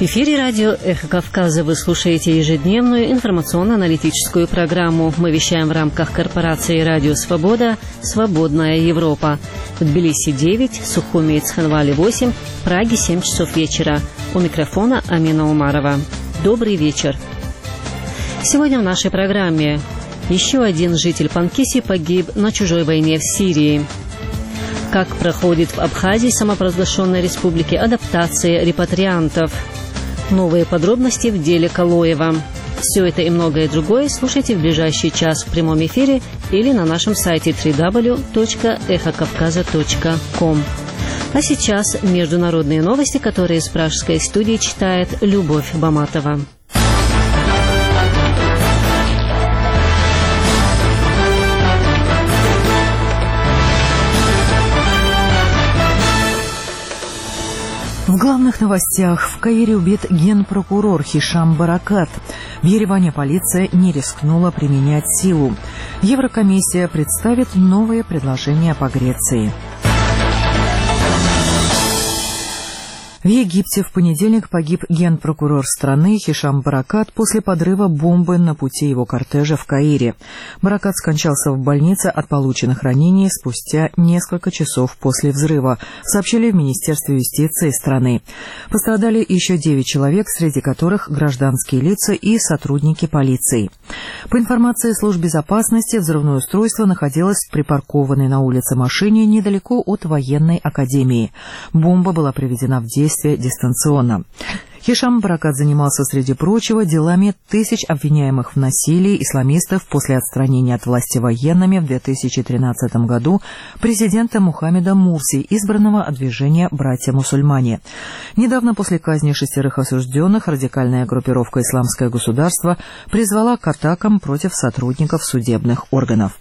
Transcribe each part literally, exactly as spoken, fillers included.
В эфире радио «Эхо Кавказа» вы слушаете ежедневную информационно-аналитическую программу. Мы вещаем в рамках корпорации «Радио Свобода» «Свободная Европа». В Тбилиси девять, Сухуми и Цхинвале восемь, Праге семь часов вечера. У микрофона Амина Умарова. Добрый вечер. Сегодня в нашей программе еще один житель Панкиси погиб на чужой войне в Сирии. Как проходит в Абхазии, самопровозглашенной республике, адаптация репатриантов. Новые подробности в деле Калоева. Все это и многое другое слушайте в ближайший час в прямом эфире или на нашем сайте дабл ю дабл ю дабл ю точка эхо кавказа точка ком. А сейчас международные новости, которые из пражской студии читает Любовь Баматова. В главных новостях: в Каире убит генпрокурор Хишам Баракат. В Ереване полиция не рискнула применять силу. Еврокомиссия представит новые предложения по Греции. В Египте в понедельник погиб генпрокурор страны Хишам Баракат после подрыва бомбы на пути его кортежа в Каире. Баракат скончался в больнице от полученных ранений спустя несколько часов после взрыва, сообщили в Министерстве юстиции страны. Пострадали еще девять человек, среди которых гражданские лица и сотрудники полиции. По информации служб безопасности, взрывное устройство находилось в припаркованной на улице машине недалеко от военной академии. Бомба была приведена в действие дистанционно. Хишам Баракат занимался, среди прочего, делами тысяч обвиняемых в насилии исламистов после отстранения от власти военными в две тысячи тринадцатом году президента Мухаммеда Мурси, избранного от движения «Братья-мусульмане». Недавно после казни шестерых осужденных радикальная группировка «Исламское государство» призвала к атакам против сотрудников судебных органов.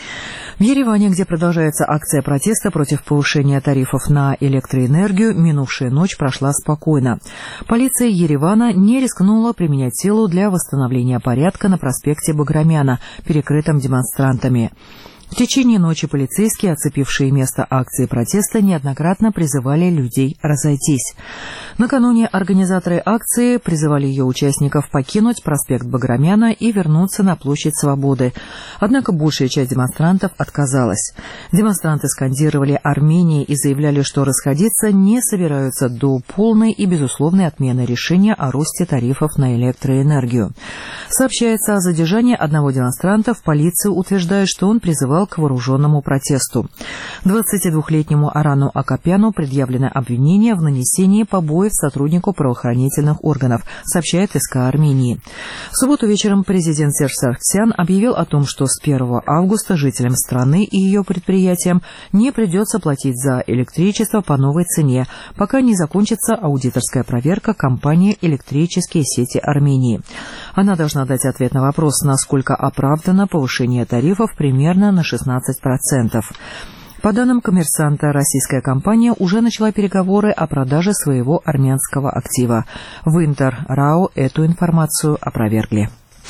В Ереване, где продолжается акция протеста против повышения тарифов на электроэнергию, минувшая ночь прошла спокойно. Полиция Еревана не рискнула применять силу для восстановления порядка на проспекте Баграмяна, перекрытом демонстрантами. В течение ночи полицейские, оцепившие место акции протеста, неоднократно призывали людей разойтись. Накануне организаторы акции призывали ее участников покинуть проспект Баграмяна и вернуться на площадь Свободы. Однако большая часть демонстрантов отказалась. Демонстранты скандировали «Армения» и заявляли, что расходиться не собираются до полной и безусловной отмены решения о росте тарифов на электроэнергию. Сообщается о задержании одного демонстранта. В полиции утверждают, что он призывал к вооруженному протесту. двадцатидвухлетнему Арану Акопяну предъявлено обвинение в нанесении побоев сотруднику правоохранительных органов, сообщает СК Армении. В субботу вечером президент Серж Саргсян объявил о том, что с первого августа жителям страны и ее предприятиям не придется платить за электричество по новой цене, пока не закончится аудиторская проверка компании «Электрические сети Армении». Она должна дать ответ на вопрос, насколько оправдано повышение тарифов примерно на шестнадцать процентов. По данным «Коммерсанта», российская компания уже начала переговоры о продаже своего армянского актива. В Интер РАО эту информацию опровергли.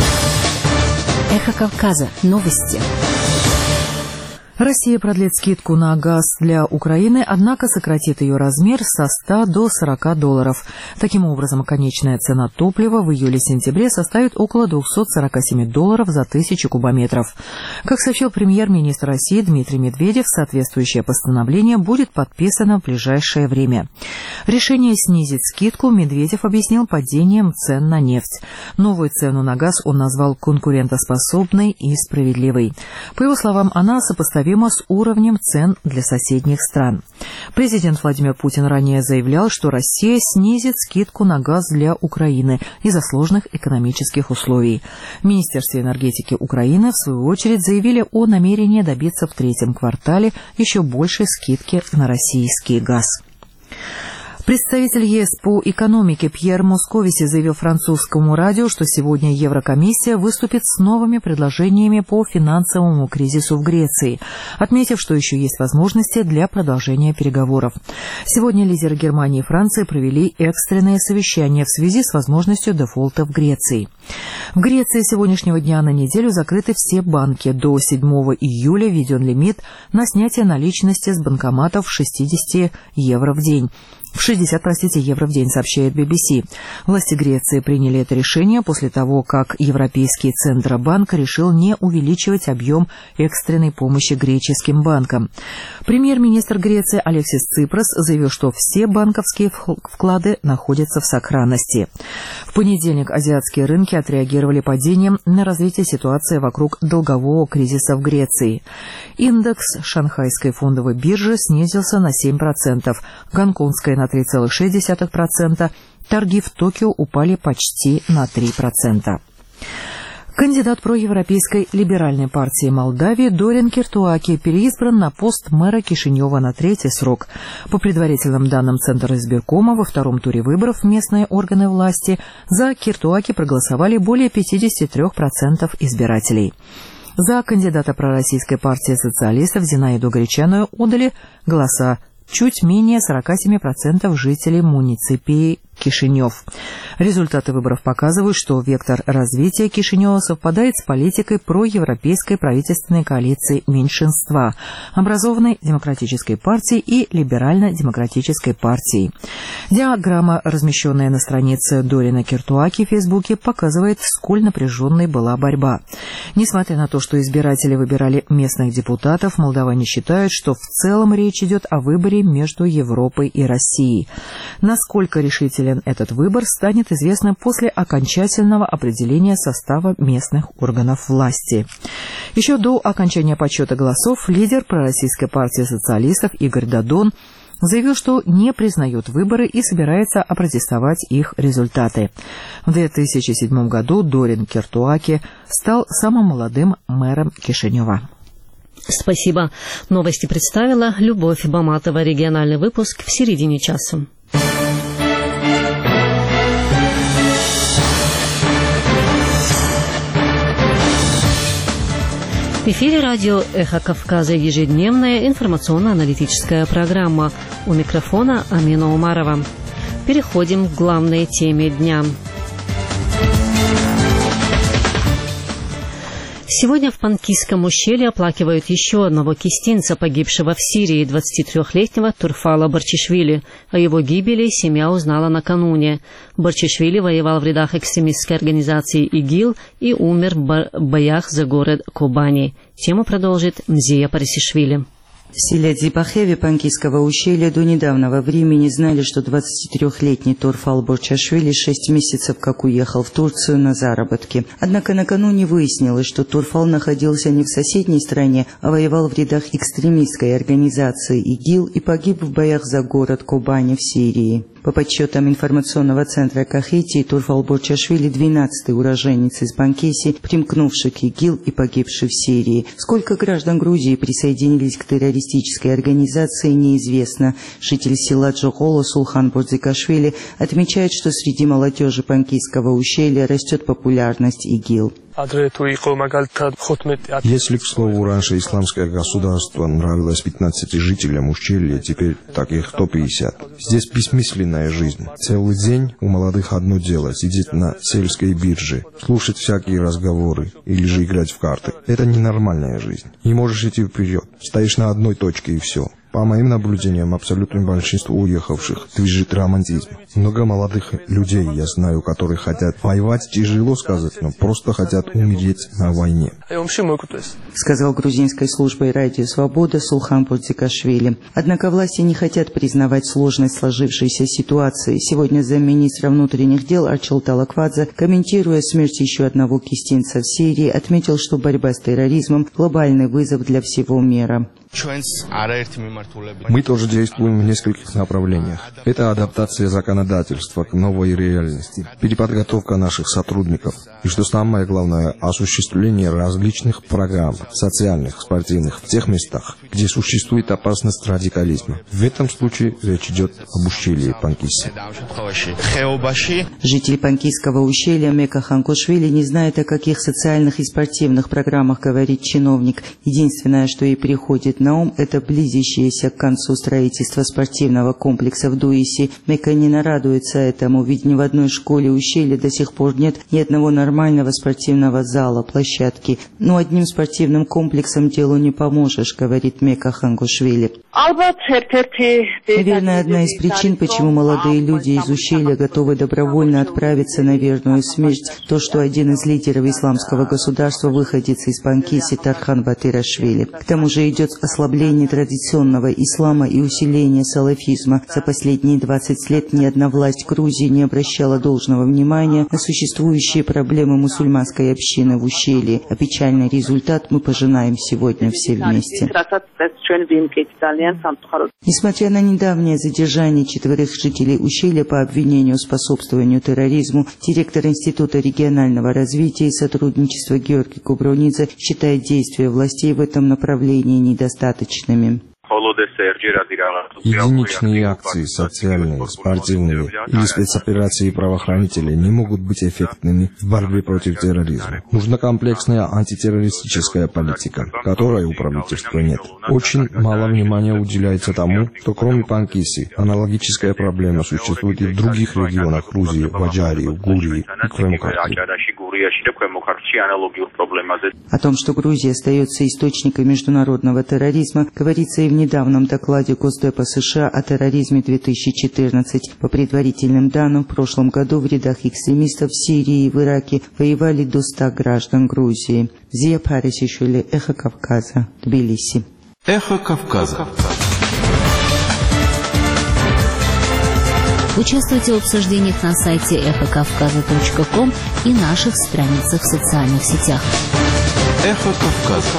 Эхо Кавказа. Новости. Россия продлит скидку на газ для Украины, однако сократит ее размер со ста до сорока долларов. Таким образом, конечная цена топлива в июле-сентябре составит около двухсот сорока семи долларов за тысячу кубометров. Как сообщил премьер-министр России Дмитрий Медведев, соответствующее постановление будет подписано в ближайшее время. Решение снизить скидку Медведев объяснил падением цен на нефть. Новую цену на газ он назвал конкурентоспособной и справедливой. По его словам, она сопоставима с уровнем цен для соседних стран. Президент Владимир Путин ранее заявлял, что Россия снизит скидку на газ для Украины из-за сложных экономических условий. В Министерстве энергетики Украины, в свою очередь, заявили о намерении добиться в третьем квартале еще большей скидки на российский газ. Представитель ЕС по экономике Пьер Московиси заявил французскому радио, что сегодня Еврокомиссия выступит с новыми предложениями по финансовому кризису в Греции, отметив, что еще есть возможности для продолжения переговоров. Сегодня лидеры Германии и Франции провели экстренное совещание в связи с возможностью дефолта в Греции. В Греции с сегодняшнего дня на неделю закрыты все банки. До седьмого июля введен лимит на снятие наличности с банкоматов шестьдесят евро в день. в шестьдесят, простите, евро в день, сообщает би би си. Власти Греции приняли это решение после того, как Европейский Центробанк решил не увеличивать объем экстренной помощи греческим банкам. Премьер-министр Греции Алексис Ципрас заявил, что все банковские вклады находятся в сохранности. В понедельник азиатские рынки отреагировали падением на развитие ситуации вокруг долгового кризиса в Греции. Индекс шанхайской фондовой биржи снизился на семь процентов, гонконгская на три целых шесть десятых процента, торги в Токио упали почти на три процента. Кандидат проевропейской либеральной партии Молдавии Дорин Киртуаки переизбран на пост мэра Кишинева на третий срок. По предварительным данным Центра избиркома, во втором туре выборов в местные органы власти за Киртуаки проголосовали более пятьдесят три процента избирателей. За кандидата пророссийской партии социалистов Зинаиду Гречаную отдали голоса чуть менее сорок семь процентов жителей муниципии Кишинев. Результаты выборов показывают, что вектор развития Кишинева совпадает с политикой проевропейской правительственной коалиции меньшинства, образованной Демократической партией и Либерально-демократической партией. Диаграмма, размещенная на странице Дорина Киртуаки в Фейсбуке, показывает, сколь напряженной была борьба. Несмотря на то, что избиратели выбирали местных депутатов, молдаване считают, что в целом речь идет о выборе между Европой и Россией. Насколько решительно этот выбор станет известно после окончательного определения состава местных органов власти. Еще до окончания подсчета голосов лидер пророссийской партии социалистов Игорь Додон заявил, что не признает выборы и собирается опротестовать их результаты. В две тысячи седьмом году Дорин Киртуаки стал самым молодым мэром Кишинева. Спасибо. Новости представила Любовь Баматова. Региональный выпуск в середине часа. В эфире радио «Эхо Кавказа» ежедневная информационно-аналитическая программа. У микрофона Амина Умарова. Переходим к главной теме дня. Сегодня в Панкисском ущелье оплакивают еще одного кистинца, погибшего в Сирии, двадцатитрёхлетнего Турфала Барчишвили. О его гибели семья узнала накануне. Барчишвили воевал в рядах экстремистской организации ИГИЛ и умер в боях за город Кобани. Тему продолжит Мзия Парисишвили. В селе Дзибахеви Панкисского ущелья до недавнего времени знали, что двадцатитрёхлетний Турфал Борчашвили шесть месяцев как уехал в Турцию на заработки. Однако накануне выяснилось, что Турфал находился не в соседней стране, а воевал в рядах экстремистской организации ИГИЛ и погиб в боях за город Кобани в Сирии. По подсчетам информационного центра Кахетии, Турфал Борчашвили – двенадцатый уроженец из Банкеси, примкнувший к ИГИЛ и погибший в Сирии. Сколько граждан Грузии присоединились к террористической организации, неизвестно. Житель села Джоголо Сулхан Бордзикашвили отмечает, что среди молодежи Панкисского ущелья растет популярность ИГИЛ. Если, к слову, раньше исламское государство нравилось пятнадцати жителям ущелья, теперь таких сто пятьдесят. Здесь бессмысленная жизнь. Целый день у молодых одно дело – сидеть на сельской бирже, слушать всякие разговоры или же играть в карты. Это ненормальная жизнь. Не можешь идти вперед, стоишь на одной точке и все. По моим наблюдениям, абсолютное большинство уехавших движет романтизм. Много молодых людей я знаю, которые хотят воевать, тяжело сказать, но просто хотят умереть на войне. Сказал грузинской службой радио «Свобода» Сулхан Бордзикашвили. Однако власти не хотят признавать сложность сложившейся ситуации. Сегодня замминистра внутренних дел Арчил Талаквадзе, комментируя смерть еще одного кистинца в Сирии, отметил, что борьба с терроризмом – глобальный вызов для всего мира. Мы тоже действуем в нескольких направлениях. Это адаптация законодательства к новой реальности, переподготовка наших сотрудников и, что самое главное, осуществление различных программ, социальных, спортивных, в тех местах, где существует опасность радикализма. В этом случае речь идет об ущелье Панкисси. Житель Панкисского ущелья Мека Ханкошвили не знает, о каких социальных и спортивных программах говорит чиновник. Единственное, что ей приходит на ум, это близящееся к концу строительство спортивного комплекса в Дуисе. Меканина радуется этому, ведь ни в одной школе ущелья до сих пор нет ни одного нормального спортивного зала, площадки. Но одним спортивным комплексом делу не поможешь, говорит Мека Хангушвили. Наверное, одна из причин, почему молодые люди из ущелья готовы добровольно отправиться на верную смерть, то, что один из лидеров исламского государства, выходец из Панкиси, Тархан Батырашвили. К тому же идет ослабление традиционного ислама и усиление салафизма. За последние двадцать лет ни одна власть Грузии не обращала должного внимания на существующие проблемы мусульманской общины в ущелье, а печальный результат мы пожинаем сегодня все вместе. Несмотря на недавнее задержание четверых жителей ущелья по обвинению в способствованию терроризму, директор Института регионального развития и сотрудничества Георгий Кубронидзе считает действия властей в этом направлении недостаточными. Единичные акции, социальные, спортивные или спецоперации правоохранителей не могут быть эффектными в борьбе против терроризма. Нужна комплексная антитеррористическая политика, которой у правительства нет. Очень мало внимания уделяется тому, что кроме Панкиси аналогическая проблема существует и в других регионах Грузии, в Аджарии, в Гурии и Крыму-Карте. О том, что Грузия остается источником международного терроризма, говорится и в недавнем докладе Госдепа США о терроризме две тысячи четырнадцать. По предварительным данным, в прошлом году в рядах экстремистов в Сирии и в Ираке воевали до ста граждан Грузии. Зия Парисишвили, Эхо Кавказа, Тбилиси. Эхо Кавказа. Участвуйте в обсуждениях на сайте эхо кавказа точка ком и наших страницах в социальных сетях. Эхо Кавказа.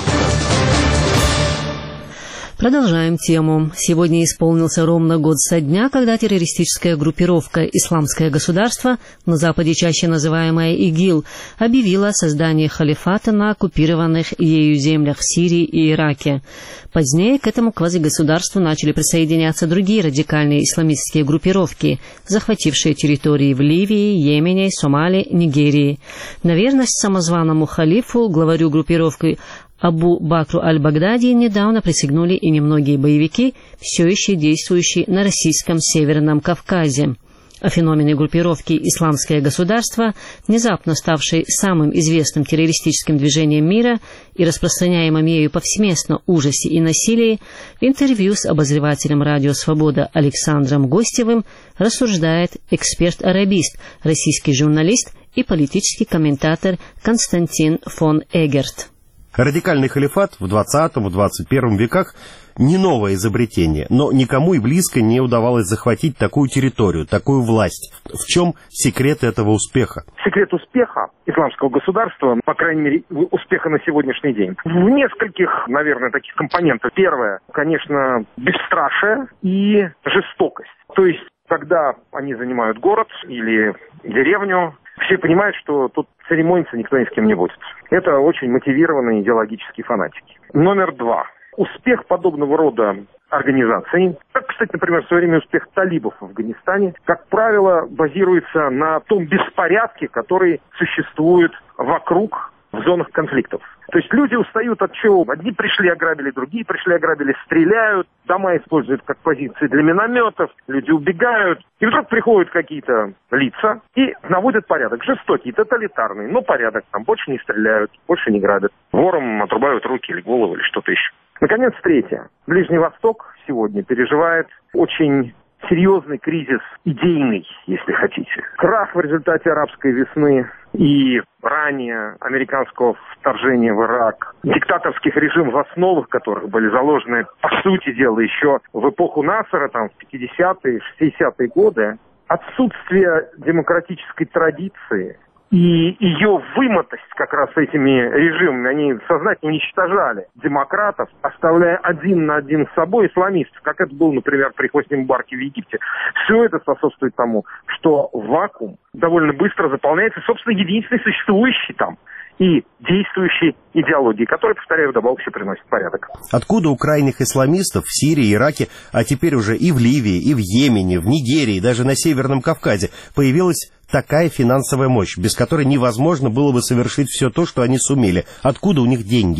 Продолжаем тему. Сегодня исполнился ровно год со дня, когда террористическая группировка «Исламское государство», на Западе чаще называемая ИГИЛ, объявила о создании халифата на оккупированных ею землях в Сирии и Ираке. Позднее к этому квазигосударству начали присоединяться другие радикальные исламистские группировки, захватившие территории в Ливии, Йемене, Сомали, Нигерии. На верность самозваному халифу, главарю группировки Абу Бакру аль-Багдади, недавно присягнули и немногие боевики, все еще действующие на российском Северном Кавказе. О феномене группировки «Исламское государство», внезапно ставшей самым известным террористическим движением мира и распространяемым ею повсеместно ужасе и насилии, в интервью с обозревателем «Радио Свобода» Александром Гостевым рассуждает эксперт-арабист, российский журналист и политический комментатор Константин фон Эгерт. Радикальный халифат в двадцатом, в двадцать первом веках не новое изобретение, но никому и близко не удавалось захватить такую территорию, такую власть. В чем секрет этого успеха? Секрет успеха исламского государства, по крайней мере, успеха на сегодняшний день, в нескольких, наверное, таких компонентах. Первое, конечно, бесстрашие и жестокость. То есть, когда они занимают город или деревню, все понимают, что тут церемониться никто ни с кем не будет. Это очень мотивированные идеологические фанатики. Номер два. Успех подобного рода организаций, как, кстати, например, в свое время успех талибов в Афганистане, как правило, базируется на том беспорядке, который существует вокруг в зонах конфликтов. То есть люди устают от чего? Одни пришли, ограбили, другие пришли, ограбили, стреляют, дома используют как позиции для минометов, люди убегают. И вдруг приходят какие-то лица и наводят порядок. Жестокий, тоталитарный, но порядок. Там больше не стреляют, больше не грабят. Вором отрубают руки или голову, или что-то еще. Наконец, третье. Ближний Восток сегодня переживает очень серьезный кризис идейный, если хотите. Крах в результате арабской весны и ранее американского вторжения в Ирак, диктаторских режимов, в основах которых были заложены, по сути дела, еще в эпоху Насера, там, в пятидесятые, шестидесятые годы, отсутствие демократической традиции и ее вымотость как раз этими режимами, они сознательно уничтожали демократов, оставляя один на один с собой исламистов, как это было, например, при Хосни Мубараке в Египте. Все это способствует тому, что вакуум довольно быстро заполняется, собственно, единственной существующей там и действующей идеологией, которая, повторяю, вдобавок еще приносит порядок. Откуда у крайних исламистов в Сирии, Ираке, а теперь уже и в Ливии, и в Йемене, в Нигерии, даже на Северном Кавказе появилась такая финансовая мощь, без которой невозможно было бы совершить все то, что они сумели? Откуда у них деньги?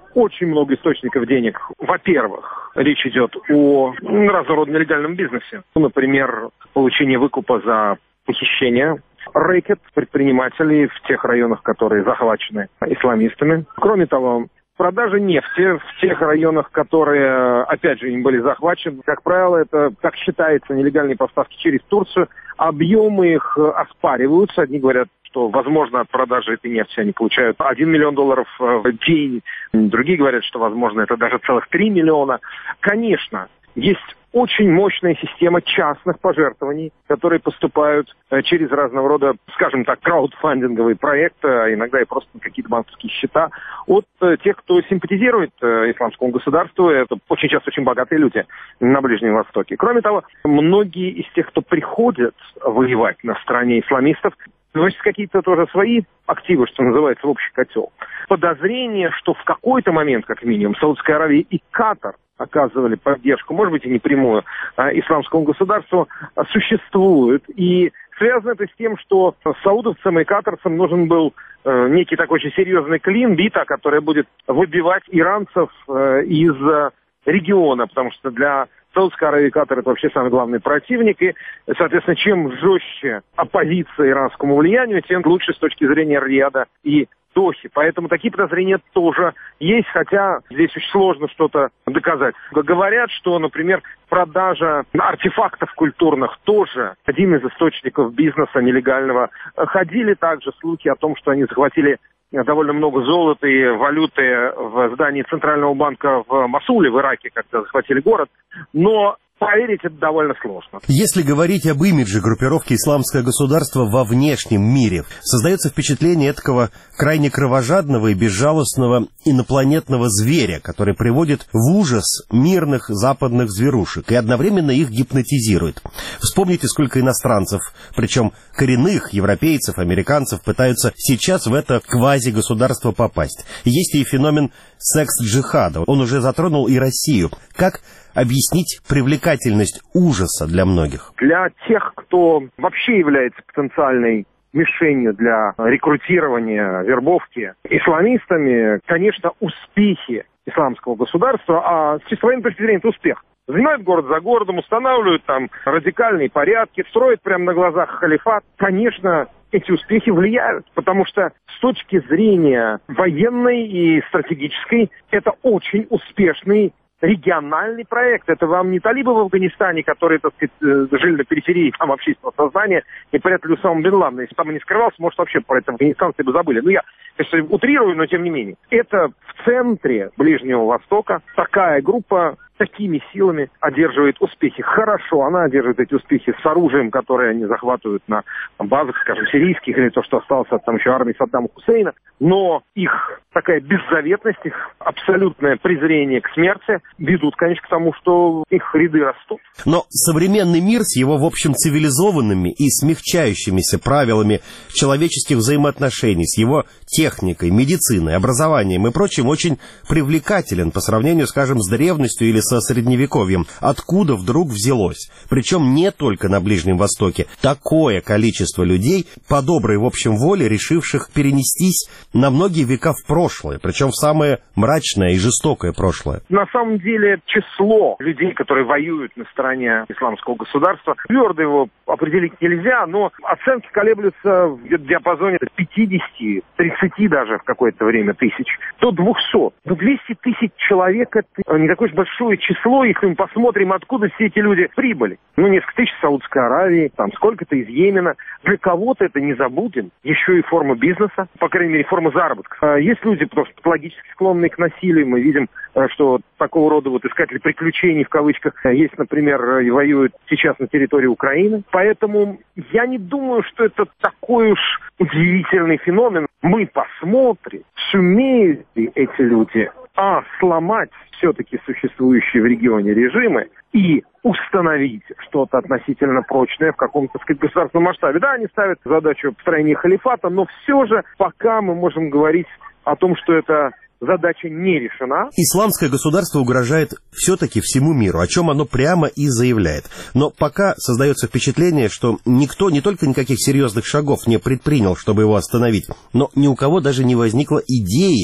очень много источников денег. Во-первых, речь идет о разного рода нелегальном бизнесе. Например, получение выкупа за похищение, рэкет предпринимателей в тех районах, которые захвачены исламистами. Кроме того, продажа нефти в тех районах, которые, опять же, им были захвачены. Как правило, это, как считается, нелегальные поставки через Турцию. Объемы их оспариваются. Одни говорят, что, возможно, от продажи этой нефти они получают один миллион долларов в день. Другие говорят, что, возможно, это даже целых три миллиона. Конечно, есть очень мощная система частных пожертвований, которые поступают через разного рода, скажем так, краудфандинговые проекты, а иногда и просто какие-то банковские счета от тех, кто симпатизирует исламскому государству. Это очень часто очень богатые люди на Ближнем Востоке. Кроме того, многие из тех, кто приходит воевать на стороне исламистов, значит, какие-то тоже свои активы, что называется, в общий котел. Подозрение, что в какой-то момент, как минимум, Саудовская Аравия и Катар оказывали поддержку, может быть, и не прямую, а, исламскому государству, а, существует. И связано это с тем, что саудовцам и катарцам нужен был э, некий такой очень серьезный клин, бита, которая будет выбивать иранцев э, из э, региона, потому что для Саудовской Аравии и Катар — это вообще самый главный противник, и, соответственно, чем жестче оппозиция иранскому влиянию, тем лучше с точки зрения Рияда и Дохи. Поэтому такие подозрения тоже есть, хотя здесь очень сложно что-то доказать. Говорят, что, например, продажа артефактов культурных тоже один из источников бизнеса нелегального. Ходили также слухи о том, что они захватили довольно много золота и валюты в здании Центрального банка в Мосуле, в Ираке, когда захватили город. Но поверить это довольно сложно. Если говорить об имидже группировки «Исламское государство» во внешнем мире, создается впечатление этакого крайне кровожадного и безжалостного инопланетного зверя, который приводит в ужас мирных западных зверушек и одновременно их гипнотизирует. Вспомните, сколько иностранцев, причем коренных европейцев, американцев, пытаются сейчас в это квази-государство попасть. Есть и феномен секс-джихада. Он уже затронул и Россию. Как объяснить привлекательность ужаса для многих? Для тех, кто вообще является потенциальной мишенью для рекрутирования, вербовки исламистами, конечно, успехи исламского государства, а с чисто военной точки зрения это успех. Занимают город за городом, устанавливают там радикальные порядки, строят прямо на глазах халифат. Конечно, эти успехи влияют, потому что с точки зрения военной и стратегической это очень успешный региональный проект. Это вам не талибы в Афганистане, которые, так сказать, жили на периферии там общественного сознания и прятали Усаму бен Ладена. Если там и не скрывался, может, вообще про это афганистанцы бы забыли. Ну, я, конечно, утрирую, но тем не менее. Это в центре Ближнего Востока такая группа такими силами одерживает успехи. Хорошо, она одерживает эти успехи с оружием, которое они захватывают на базах, скажем, сирийских, или то, что осталось от там еще армии Саддама Хусейна. Но их такая беззаветность, их абсолютное презрение к смерти ведут, конечно, к тому, что их ряды растут. Но современный мир с его, в общем, цивилизованными и смягчающимися правилами человеческих взаимоотношений, с его техникой, медициной, образованием и прочим, очень привлекателен по сравнению, скажем, с древностью или со Средневековьем. Откуда вдруг взялось? Причем не только на Ближнем Востоке. Такое количество людей, по доброй, в общем, воле, решивших перенестись на многие века в прошлое, причем в самое мрачное и жестокое прошлое. На самом деле число людей, которые воюют на стороне исламского государства, твердо его определить нельзя, но оценки колеблются в диапазоне пятидесяти, тридцати даже в какое-то время тысяч, до двухсот. Но двести тысяч человек — это не такое уж большое число, если мы посмотрим, откуда все эти люди прибыли. Ну, несколько тысяч в Саудовской Аравии, там сколько-то из Йемена. Для кого-то это, не забудем, еще и форма бизнеса, по крайней мере, форма заработка. Есть люди, потому что патологически склонные к насилию. Мы видим, что такого рода вот искатели приключений, в кавычках, есть, например, и воюют сейчас на территории Украины. Поэтому я не думаю, что это такой уж удивительный феномен. Мы посмотрим, сумеют ли эти люди а сломать все-таки существующие в регионе режимы и установить что-то относительно прочное в каком-то, так сказать, государственном масштабе. Да, они ставят задачу построения халифата, но все же пока мы можем говорить о том, что это задача не решена. Исламское государство угрожает все-таки всему миру, о чем оно прямо и заявляет. Но пока создается впечатление, что никто не только никаких серьезных шагов не предпринял, чтобы его остановить, но ни у кого даже не возникло идеи,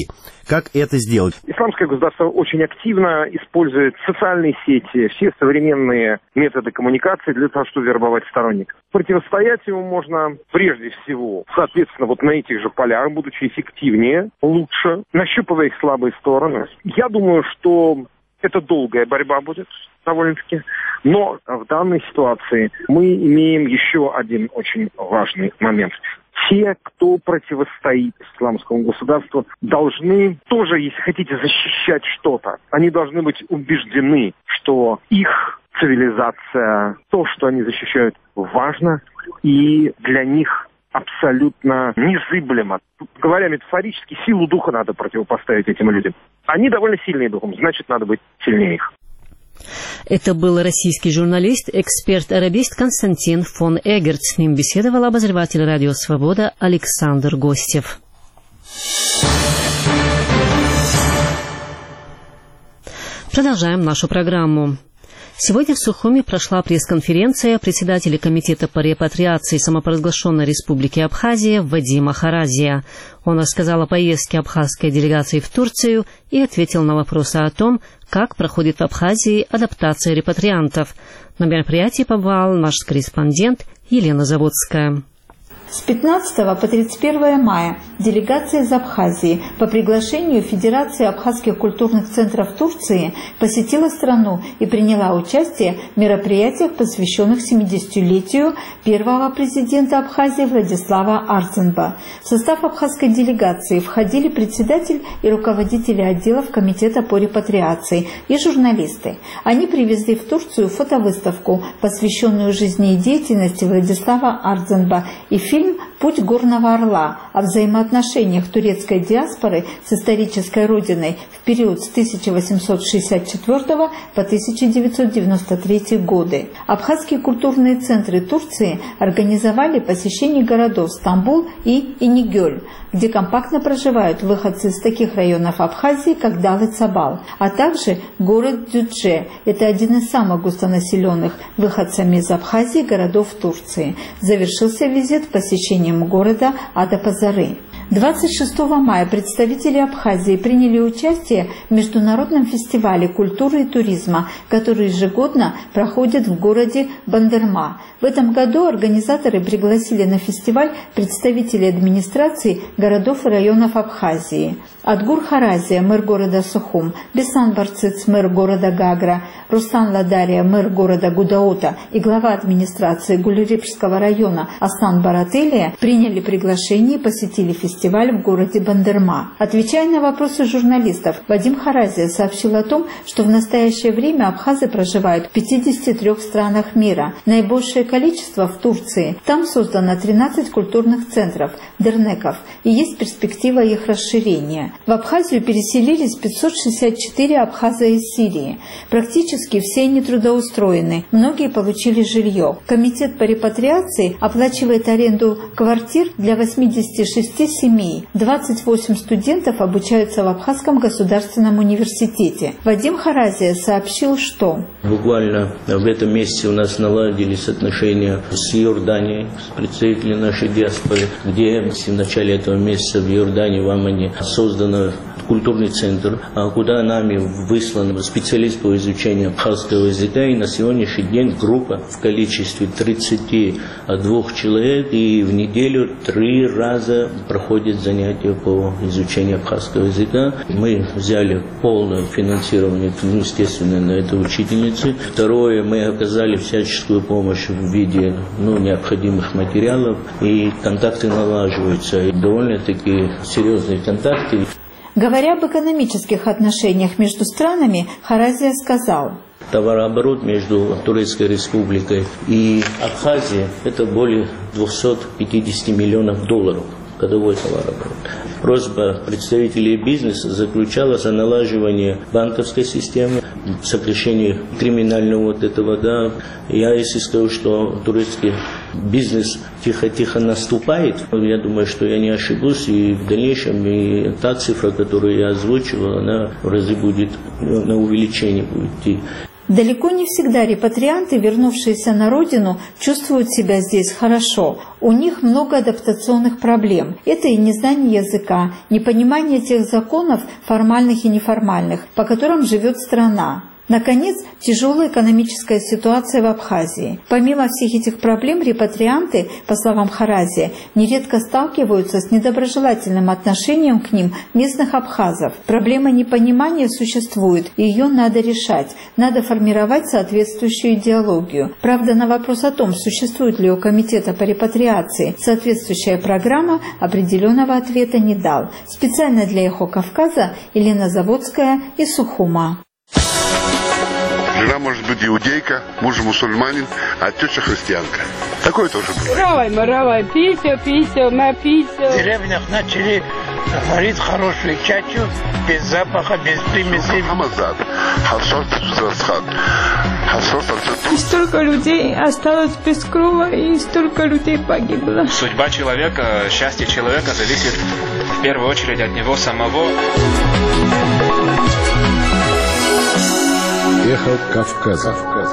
Как это сделать? Исламское государство очень активно использует социальные сети, все современные методы коммуникации для того, чтобы вербовать сторонников. Противостоять ему можно прежде всего, соответственно, вот на этих же полях, будучи эффективнее, лучше, нащупывая их слабые стороны. Я думаю, что это долгая борьба будет, довольно-таки. Но в данной ситуации мы имеем еще один очень важный момент. Те, кто противостоит исламскому государству, должны тоже, если хотите, защищать что-то. Они должны быть убеждены, что их цивилизация, то, что они защищают, важно, и для них абсолютно незыблемо. Говоря метафорически, силу духа надо противопоставить этим людям. Они довольно сильные духом, значит, надо быть сильнее их. Это был российский журналист, эксперт-арабист Константин фон Эгерт. С ним беседовал обозреватель «Радио Свобода» Александр Гостев. Продолжаем нашу программу. Сегодня в Сухуми прошла пресс-конференция председателя Комитета по репатриации самопровозглашенной Республики Абхазия Вадима Харазия. Он рассказал о поездке абхазской делегации в Турцию и ответил на вопросы о том, как проходит в Абхазии адаптация репатриантов. На мероприятии побывал наш корреспондент Елена Заводская. С пятнадцатого по тридцать первое мая делегация из Абхазии по приглашению Федерации абхазских культурных центров Турции посетила страну и приняла участие в мероприятиях, посвященных семидесятилетию первого президента Абхазии Владислава Арценба. В состав абхазской делегации входили председатель и руководители отделов Комитета по репатриации и журналисты. Они привезли в Турцию фотовыставку, посвященную жизни и деятельности Владислава Арценба, и фильм Фильм «Путь горного орла» о взаимоотношениях турецкой диаспоры с исторической родиной в период с тысяча восемьсот шестьдесят четвёртого по тысяча девятьсот девяносто третий годы. Абхазские культурные центры Турции организовали посещение городов Стамбул и Инегёль, где компактно проживают выходцы из таких районов Абхазии, как Далыцабал, а также город Дюдже. Это один из самых густонаселенных выходцами из Абхазии городов Турции. Завершился визит посещением города Адапазары. двадцать шестого мая представители Абхазии приняли участие в международном фестивале культуры и туризма, который ежегодно проходит в городе Бандерма. В этом году организаторы пригласили на фестиваль представителей администрации городов и районов Абхазии. Адгур Харазия, мэр города Сухум, Бесан Барциц, мэр города Гагра, Рустан Ладария, мэр города Гудаута и глава администрации Гулерипского района Астан Барателия приняли приглашение и посетили фестиваль в городе Бандерма. Отвечая на вопросы журналистов, Вадим Харазия сообщил о том, что в настоящее время абхазы проживают в пятидесяти трёх странах мира. Наибольшее количество в Турции. Там создано тринадцать культурных центров, дернеков, и есть перспектива их расширения. В Абхазию переселились пятьсот шестьдесят четыре абхаза из Сирии. Практически все они трудоустроены, многие получили жилье. Комитет по репатриации оплачивает аренду квартир для восьмидесяти шести семей. двадцать восемь студентов обучаются в Абхазском государственном университете. Вадим Харазия сообщил, что буквально в этом месяце у нас наладились отношения с Иорданией, с представителями нашей диаспоры, где в начале этого месяца в Иордании, в Аммане, создан культурный центр, куда нами выслан специалист по изучению абхазского языка, и на сегодняшний день группа в количестве тридцати двух человек, и в неделю три раза проходит занятия по изучению абхазского языка. Мы взяли полное финансирование, ну, естественно, на эту учительницу. Второе, мы оказали всяческую помощь в виде ну, необходимых материалов, и контакты налаживаются, и довольно-таки серьезные контакты. Говоря об экономических отношениях между странами, Харазия сказал: товарооборот между Турецкой Республикой и Абхазией – это более двухсот пятидесяти миллионов долларов. Годовой товарооборот. Просьба представителей бизнеса заключалась о налаживании банковской системы, сокращении криминального вот этого, да. Я, если скажу, что турецкий бизнес тихо-тихо наступает, я думаю, что я не ошибусь, и в дальнейшем и та цифра, которую я озвучивал, она в разы будет, на увеличение будет идти. Далеко не всегда репатрианты, вернувшиеся на родину, чувствуют себя здесь хорошо. У них много адаптационных проблем. Это и незнание языка, непонимание тех законов, формальных и неформальных, по которым живет страна. Наконец, тяжелая экономическая ситуация в Абхазии. Помимо всех этих проблем, репатрианты, по словам Харази, нередко сталкиваются с недоброжелательным отношением к ним местных абхазов. Проблема непонимания существует, и ее надо решать. Надо формировать соответствующую идеологию. Правда, на вопрос о том, существует ли у Комитета по репатриации соответствующая программа, определенного ответа не дал. Специально для «Эхо Кавказа» Елена Заводская из Сухума. Жена может быть иудейка, муж мусульманин, а теща христианка. Такое тоже бывает. Равай, маравай, пися, пися, на пися. В деревнях начали варить хорошую чачу, без запаха, без примесей. Хамазад, хасорт, сразхан, хасорт, и столько людей осталось без крова, и столько людей погибло. Судьба человека, счастье человека зависит в первую очередь от него самого. Эхо Кавказа.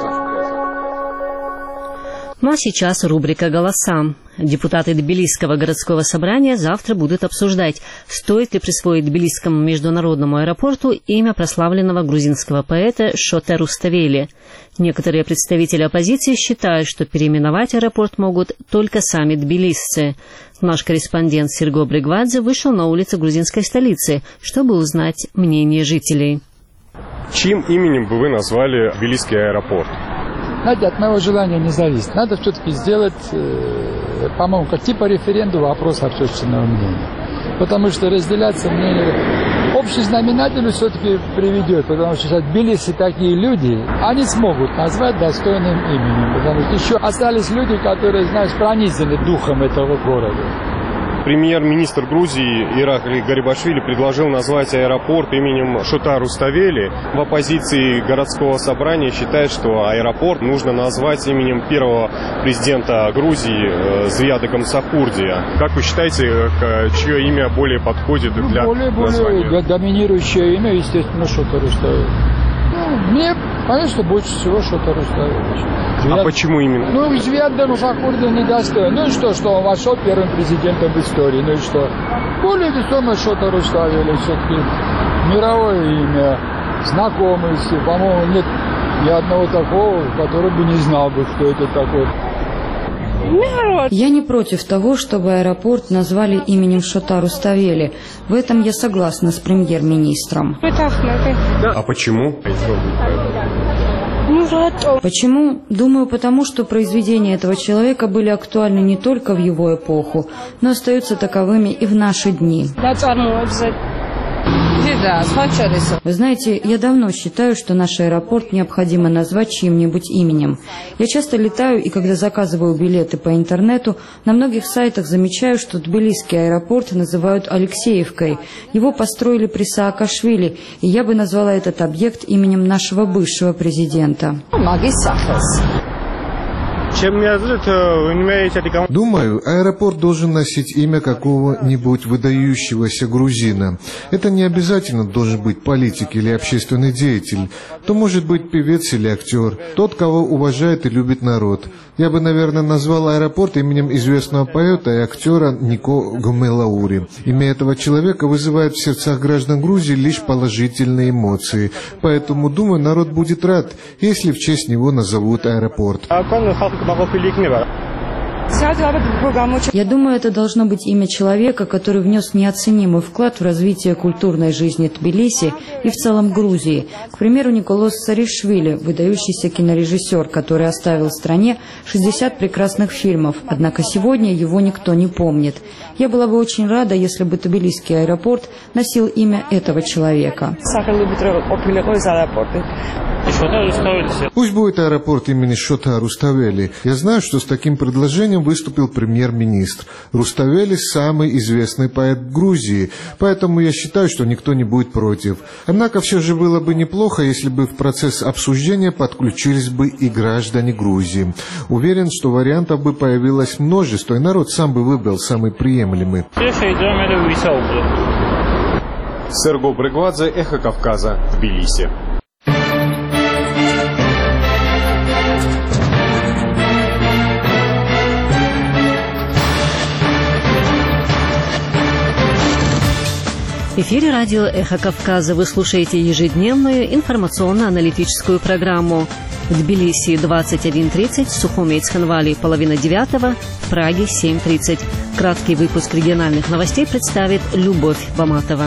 Ну а сейчас рубрика «Голоса». Депутаты Тбилисского городского собрания завтра будут обсуждать, стоит ли присвоить Тбилисскому международному аэропорту имя прославленного грузинского поэта Шоте Руставели. Некоторые представители оппозиции считают, что переименовать аэропорт могут только сами тбилисцы. Наш корреспондент Серго Бригвадзе вышел на улицы грузинской столицы, чтобы узнать мнение жителей. Чьим именем бы вы назвали Тбилисский аэропорт? Знаете, от моего желания не зависит. Надо все-таки сделать, э, по-моему, как типа референдума, опрос общественного мнения. Потому что разделяться мнение общий знаменатель все-таки приведет. Потому что сейчас Тбилиси такие люди, они смогут назвать достойным именем. Потому что еще остались люди, которые, знаешь, пронизаны духом этого города. Премьер-министр Грузии Иракли Гарибашвили предложил назвать аэропорт именем Шота Руставели. В оппозиции городского собрания считают, что аэропорт нужно назвать именем первого президента Грузии Зияда Гамсахурдия. Как вы считаете, чье имя более подходит для более, названия? Более доминирующее имя, естественно, Шота Руставели. Ну, мне, конечно, больше всего Шота Руставели. А почему именно? Ну, Зияд Гамсахурдия недостоин. Ну и что, что он вошел первым президентом в истории. Ну и что? Более весомое Шота Руставели. Все-таки мировое имя, знакомый все. По-моему, нет ни одного такого, который бы не знал бы, кто это такой. Я не против того, чтобы аэропорт назвали именем Шота Руставели. В этом я согласна с премьер-министром. А почему? Почему? Думаю, потому что произведения этого человека были актуальны не только в его эпоху, но остаются таковыми и в наши дни. Вы знаете, я давно считаю, что наш аэропорт необходимо назвать чьим-нибудь именем. Я часто летаю, и когда заказываю билеты по интернету, на многих сайтах замечаю, что Тбилисский аэропорт называют Алексеевкой. Его построили при Саакашвили, и я бы назвала этот объект именем нашего бывшего президента. Думаю, аэропорт должен носить имя какого-нибудь выдающегося грузина. Это не обязательно должен быть политик или общественный деятель. То может быть певец или актер, тот, кого уважает и любит народ. Я бы, наверное, назвал аэропорт именем известного поэта и актера Нико Гомелаури. Имя этого человека вызывает в сердцах граждан Грузии лишь положительные эмоции. Поэтому, думаю, народ будет рад, если в честь него назовут аэропорт. Я думаю, это должно быть имя человека, который внес неоценимый вклад в развитие культурной жизни Тбилиси и в целом Грузии. К примеру, Николос Саришвили, выдающийся кинорежиссер, который оставил стране шестьдесят прекрасных фильмов, однако сегодня его никто не помнит. Я была бы очень рада, если бы Тбилисский аэропорт носил имя этого человека. Пусть будет аэропорт имени Шота Руставели. Я знаю, что с таким предложением выступил премьер-министр. Руставели – самый известный поэт Грузии, поэтому я считаю, что никто не будет против. Однако все же было бы неплохо, если бы в процесс обсуждения подключились бы и граждане Грузии. Уверен, что вариантов бы появилось множество, и народ сам бы выбрал самый приемлемый. Серго Бригвадзе, Эхо Кавказа, Тбилиси. В эфире радио «Эхо Кавказа». Вы слушаете ежедневную информационно-аналитическую программу. В Тбилиси двадцать один тридцать, в Сухуме и Цхинвали половина девятого, в Праге семь тридцать. Краткий выпуск региональных новостей представит Любовь Баматова.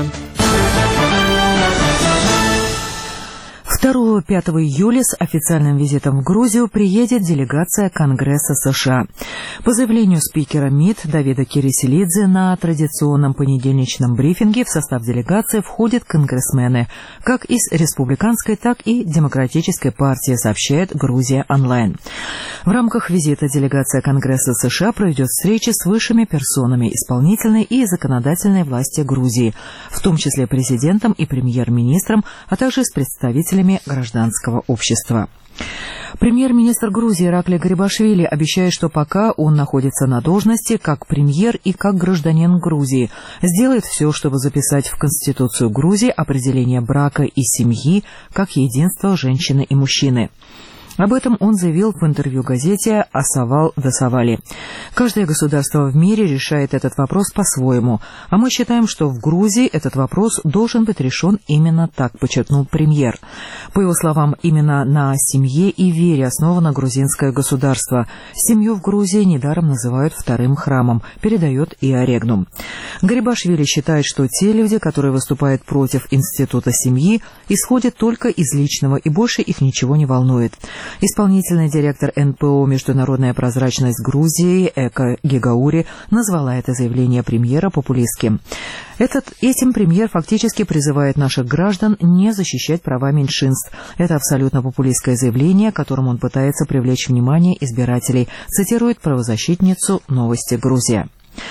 второго-пятого июля с официальным визитом в Грузию приедет делегация Конгресса США. По заявлению спикера МИД Давида Кириселидзе на традиционном понедельничном брифинге в состав делегации входят конгрессмены как из республиканской, так и демократической партии, сообщает Грузия онлайн. В рамках визита делегация Конгресса США проведет встречи с высшими персонами исполнительной и законодательной власти Грузии, в том числе президентом и премьер-министром, а также с представителями гражданского общества. Премьер-министр Грузии Ираклий Гарибашвили обещает, что пока он находится на должности как премьер и как гражданин Грузии, сделает все, чтобы записать в Конституцию Грузии определение брака и семьи как единство женщины и мужчины. Об этом он заявил в интервью газете «Асавал Дасавали». Каждое государство в мире решает этот вопрос по-своему, а мы считаем, что в Грузии этот вопрос должен быть решен именно так, подчеркнул премьер. По его словам, именно на семье и вере основано грузинское государство. Семью в Грузии недаром называют вторым храмом, передает ИА Регнум. Гарибашвили считает, что те люди, которые выступают против института семьи, исходят только из личного, и больше их ничего не волнует. Исполнительный директор эн пэ о «Международная прозрачность Грузии» Эка Гигаури назвала это заявление премьера популистским. Этот, этим премьер фактически призывает наших граждан не защищать права меньшинств. Это абсолютно популистское заявление, которым он пытается привлечь внимание избирателей, цитирует правозащитницу «Новости Грузия».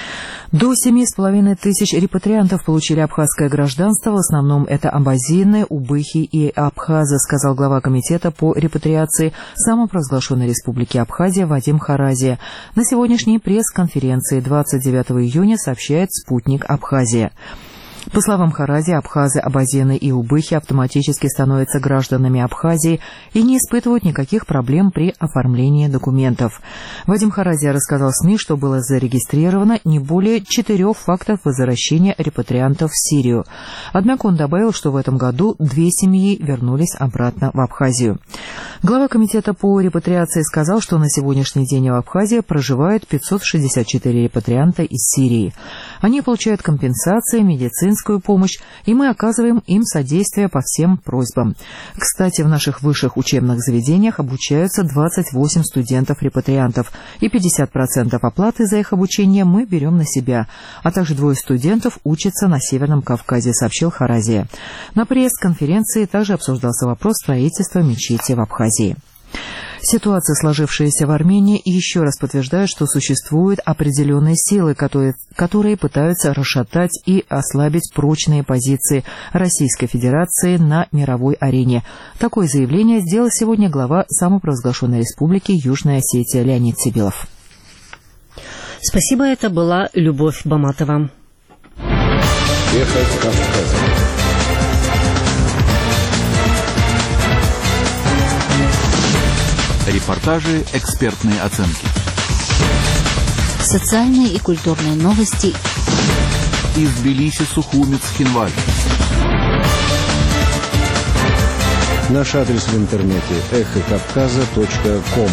До семи с половиной тысяч репатриантов получили абхазское гражданство, в основном это абазины, убыхи и абхазы, сказал глава комитета по репатриации самопровозглашенной республики Абхазия Вадим Харазия. На сегодняшней пресс-конференции двадцать девятого июня сообщает «Спутник Абхазия». По словам Харази, абхазы, абазены и убыхи автоматически становятся гражданами Абхазии и не испытывают никаких проблем при оформлении документов. Вадим Харази рассказал СМИ, что было зарегистрировано не более четырех фактов возвращения репатриантов в Сирию. Однако он добавил, что в этом году две семьи вернулись обратно в Абхазию. Глава комитета по репатриации сказал, что на сегодняшний день в Абхазии проживает пятьсот шестьдесят четыре репатрианта из Сирии. Они получают компенсации, медицинскую помощь, и мы оказываем им содействие по всем просьбам. Кстати, в наших высших учебных заведениях обучаются двадцать восемь студентов-репатриантов, и пятьдесят процентов оплаты за их обучение мы берем на себя, а также двое студентов учатся на Северном Кавказе, сообщил Харазия. На пресс-конференции также обсуждался вопрос строительства мечети в Абхазии. Ситуация, сложившаяся в Армении, еще раз подтверждает, что существуют определенные силы, которые, которые пытаются расшатать и ослабить прочные позиции Российской Федерации на мировой арене. Такое заявление сделал сегодня глава самопровозглашенной республики Южная Осетия Леонид Сибилов. Спасибо, это была Любовь Баматова. Эхо Кавказа. Репортажи, экспертные оценки. Социальные и культурные новости. Из Тбилиси, Сухуми, Цхинвали. Наш адрес в интернете эхо кавказа точка ком.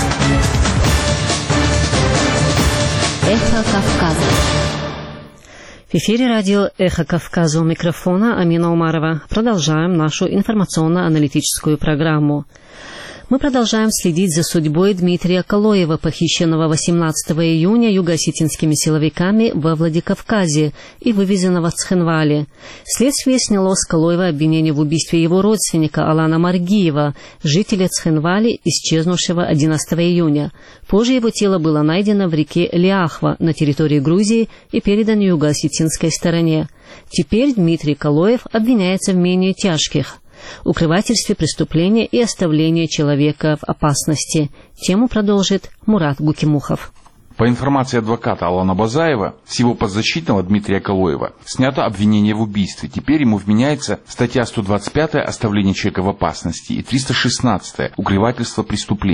Эхо Кавказа. В эфире радио «Эхо Кавказа», у микрофона Амина Умарова. Продолжаем нашу информационно-аналитическую программу. Мы продолжаем следить за судьбой Дмитрия Калоева, похищенного восемнадцатого июня юго-осетинскими силовиками во Владикавказе и вывезенного в Цхинвали. Следствие сняло с Калоева обвинение в убийстве его родственника Алана Маргиева, жителя Цхинвали, исчезнувшего одиннадцатого июня. Позже его тело было найдено в реке Ляхва на территории Грузии и передано юго-осетинской стороне. Теперь Дмитрий Калоев обвиняется в менее тяжких – укрывательстве преступления и оставлении человека в опасности. Тему продолжит Мурат Гукимухов. По информации адвоката Алана Базаева, с его подзащитного Дмитрия Калоева снято обвинение в убийстве. Теперь ему вменяется статья сто двадцать пять «Оставление человека в опасности» и триста шестнадцать «Укрывательство преступления».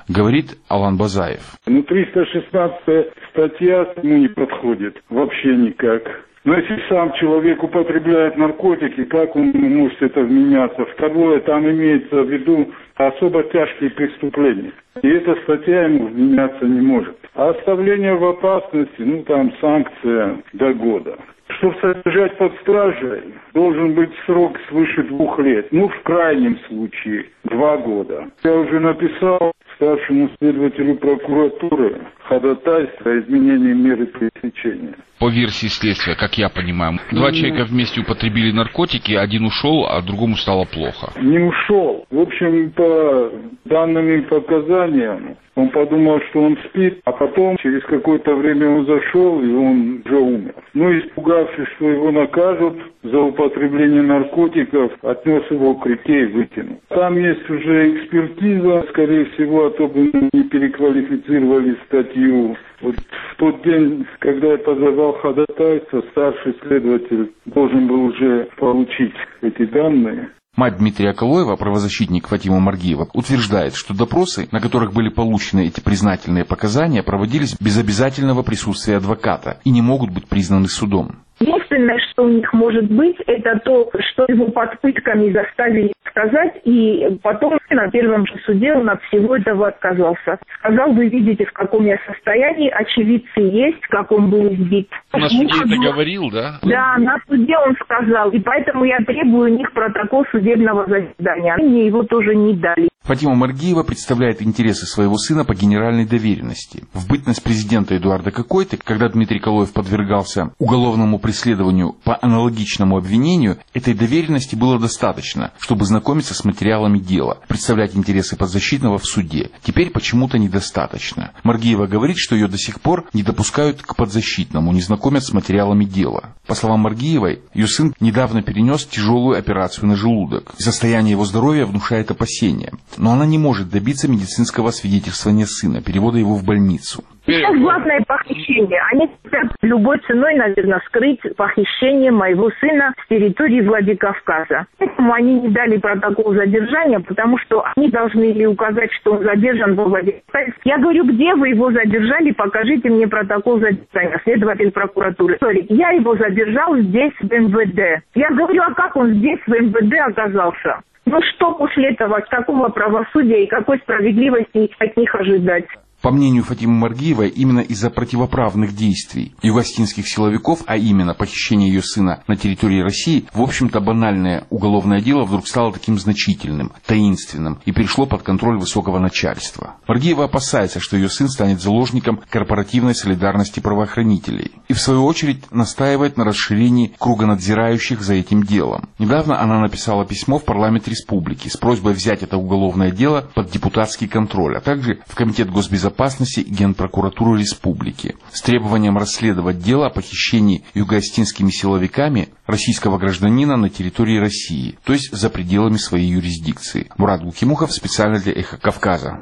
говорит Алан Базаев. Ну, триста шестнадцатая статья ему не подходит вообще никак. Но если сам человек употребляет наркотики, как он может это вменяться? Второе, там имеется в виду особо тяжкие преступления. И эта статья ему вменяться не может. А оставление в опасности, ну там санкция до года. Чтобы содержать под стражей, должен быть срок свыше двух лет. Ну, в крайнем случае, два года. Я уже написал старшему следователю прокуратуры ходатайство о изменении меры пресечения. По версии следствия, как я понимаю, два человека вместе употребили наркотики, один ушел, а другому стало плохо. Не ушел. В общем, по данным показаниям, он подумал, что он спит, а потом через какое-то время он зашел, и он уже умер. Ну, испугавшись, что его накажут за употребление наркотиков, отнес его к реке и выкинул. Там есть уже экспертиза, скорее всего, а то бы не переквалифицировали статью. Вот в тот день, когда я подавал ходатайство, старший следователь должен был уже получить эти данные. Мать Дмитрия Калоева, правозащитник Фатима Маргиева, утверждает, что допросы, на которых были получены эти признательные показания, проводились без обязательного присутствия адвоката и не могут быть признаны судом. Единственное, что у них может быть, это то, что его под пытками заставили сказать, и потом на первом же суде он от всего этого отказался. Сказал: вы видите, в каком я состоянии, очевидцы есть, как он был избит. На суде это говорил, да? Да, на суде он сказал, и поэтому я требую у них протокол судебного заседания. Они мне его тоже не дали. Фатима Маргиева представляет интересы своего сына по генеральной доверенности. В бытность президента Эдуарда Кокойты, когда Дмитрий Калоев подвергался уголовному преследованию по аналогичному обвинению, этой доверенности было достаточно, чтобы знакомиться с материалами дела, представлять интересы подзащитного в суде. Теперь почему-то недостаточно. Маргиева говорит, что ее до сих пор не допускают к подзащитному, не знакомят с материалами дела. По словам Маргиевой, ее сын недавно перенес тяжелую операцию на желудок. Состояние его здоровья внушает опасения. Но она не может добиться медицинского освидетельствования сына, перевода его в больницу. Сейчас главное похищение. Они хотят любой ценой, наверное, скрыть похищение моего сына с территории Владикавказа. Поэтому они не дали протокол задержания, потому что они должны ли указать, что он задержан во Владикавказе. Я говорю, где вы его задержали, покажите мне протокол задержания. Следователь прокуратуры говорит: я его задержал здесь, в эм вэ дэ. Я говорю, а как он здесь, в эм вэ дэ, оказался? Ну что после этого, какого правосудия и какой справедливости от них ожидать? По мнению Фатимы Маргиевой, именно из-за противоправных действий югославских силовиков, а именно похищения ее сына на территории России, в общем-то банальное уголовное дело вдруг стало таким значительным, таинственным и перешло под контроль высокого начальства. Маргиева опасается, что ее сын станет заложником корпоративной солидарности правоохранителей. И в свою очередь настаивает на расширении круга надзирающих за этим делом. Недавно она написала письмо в парламент республики с просьбой взять это уголовное дело под депутатский контроль, а также в Комитет госбезопасности и Генпрокуратуры Республики с требованием расследовать дело о похищении юго-остинскими силовиками российского гражданина на территории России, то есть за пределами своей юрисдикции. Мурат Гукимухов специально для «Эхо Кавказа».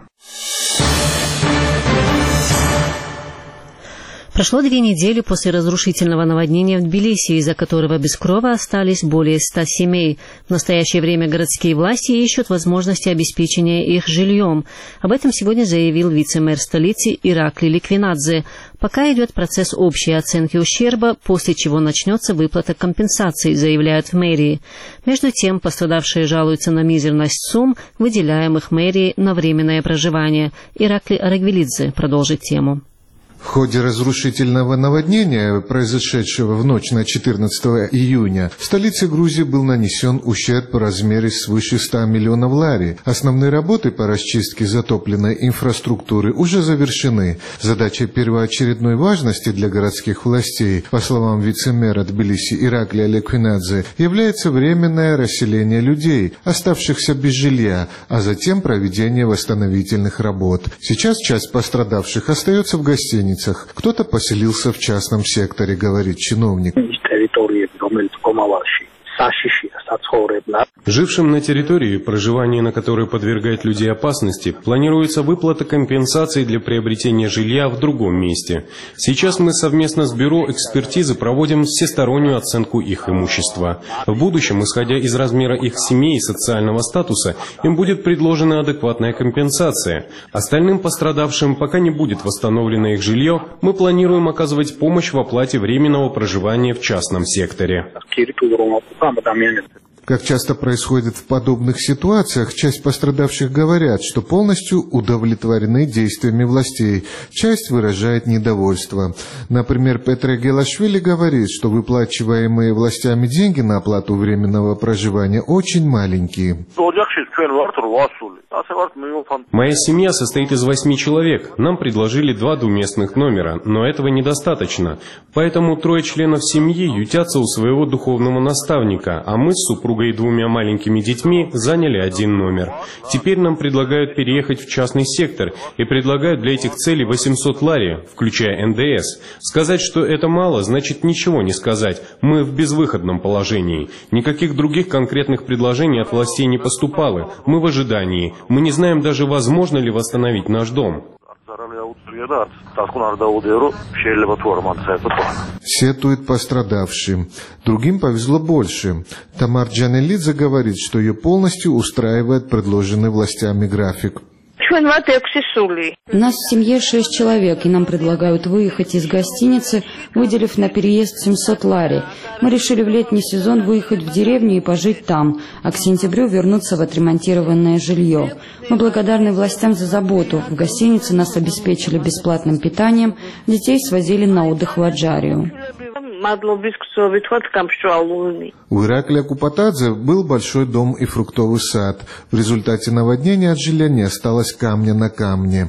Прошло две недели после разрушительного наводнения в Тбилиси, из-за которого без крова остались более ста семей. В настоящее время городские власти ищут возможности обеспечения их жильем. Об этом сегодня заявил вице-мэр столицы Иракли Ликвинадзе. Пока идет процесс общей оценки ущерба, после чего начнется выплата компенсаций, заявляют в мэрии. Между тем, пострадавшие жалуются на мизерность сумм, выделяемых мэрией на временное проживание. Иракли Арагвелидзе продолжит тему. В ходе разрушительного наводнения, произошедшего в ночь на четырнадцатое июня, в столице Грузии был нанесен ущерб по размеру свыше ста миллионов лари. Основные работы по расчистке затопленной инфраструктуры уже завершены. Задачей первоочередной важности для городских властей, по словам вице-мэра Тбилиси Ираклия Ликвинадзе, является временное расселение людей, оставшихся без жилья, а затем проведение восстановительных работ. Сейчас часть пострадавших остается в гостинице. Кто-то поселился в частном секторе, говорит чиновник. Жившим на территории, проживание на которой подвергает людей опасности, планируется выплата компенсаций для приобретения жилья в другом месте. Сейчас мы совместно с Бюро экспертизы проводим всестороннюю оценку их имущества. В будущем, исходя из размера их семей и социального статуса, им будет предложена адекватная компенсация. Остальным пострадавшим, пока не будет восстановлено их жилье, мы планируем оказывать помощь в оплате временного проживания в частном секторе. Как часто происходит в подобных ситуациях, часть пострадавших говорят, что полностью удовлетворены действиями властей, часть выражает недовольство. Например, Петра Гелашвили говорит, что выплачиваемые властями деньги на оплату временного проживания очень маленькие. Моя семья состоит из восьми человек. Нам предложили два двуместных номера, но этого недостаточно. Поэтому трое членов семьи ютятся у своего духовного наставника, а мы с супругой и двумя маленькими детьми заняли один номер. Теперь нам предлагают переехать в частный сектор и предлагают для этих целей восемьсот лари, включая эн дэ эс. Сказать, что это мало, значит ничего не сказать. Мы в безвыходном положении. Никаких других конкретных предложений от властей не поступало. Мы в ожидании. Мы не знаем даже, возможно ли восстановить наш дом. Сетует пострадавший. Другим повезло больше. Тамар Джанелидзе говорит, что ее полностью устраивает предложенный властями график. У нас в семье шесть человек, и нам предлагают выехать из гостиницы, выделив на переезд семьсот лари. Мы решили в летний сезон выехать в деревню и пожить там, а к сентябрю вернуться в отремонтированное жилье. Мы благодарны властям за заботу. В гостинице нас обеспечили бесплатным питанием, детей свозили на отдых в Аджарию. У Иракля Купатадзе был большой дом и фруктовый сад. В результате наводнения от жилья не осталось камня на камне.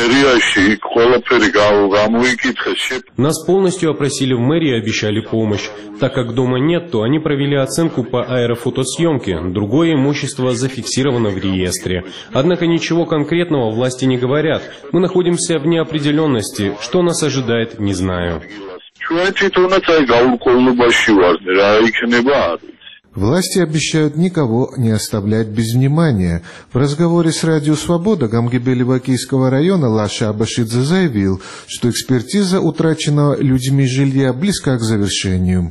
Нас полностью опросили в мэрии и обещали помощь. Так как дома нет, то они провели оценку по аэрофотосъемке. Другое имущество зафиксировано в реестре. Однако ничего конкретного власти не говорят. Мы находимся в неопределенности. Что нас ожидает, не знаю. Власти обещают никого не оставлять без внимания. В разговоре с Радио Свобода Гамгебели-Вакийского района Лаша Абашидзе заявил, что экспертиза утраченного людьми жилья близка к завершению.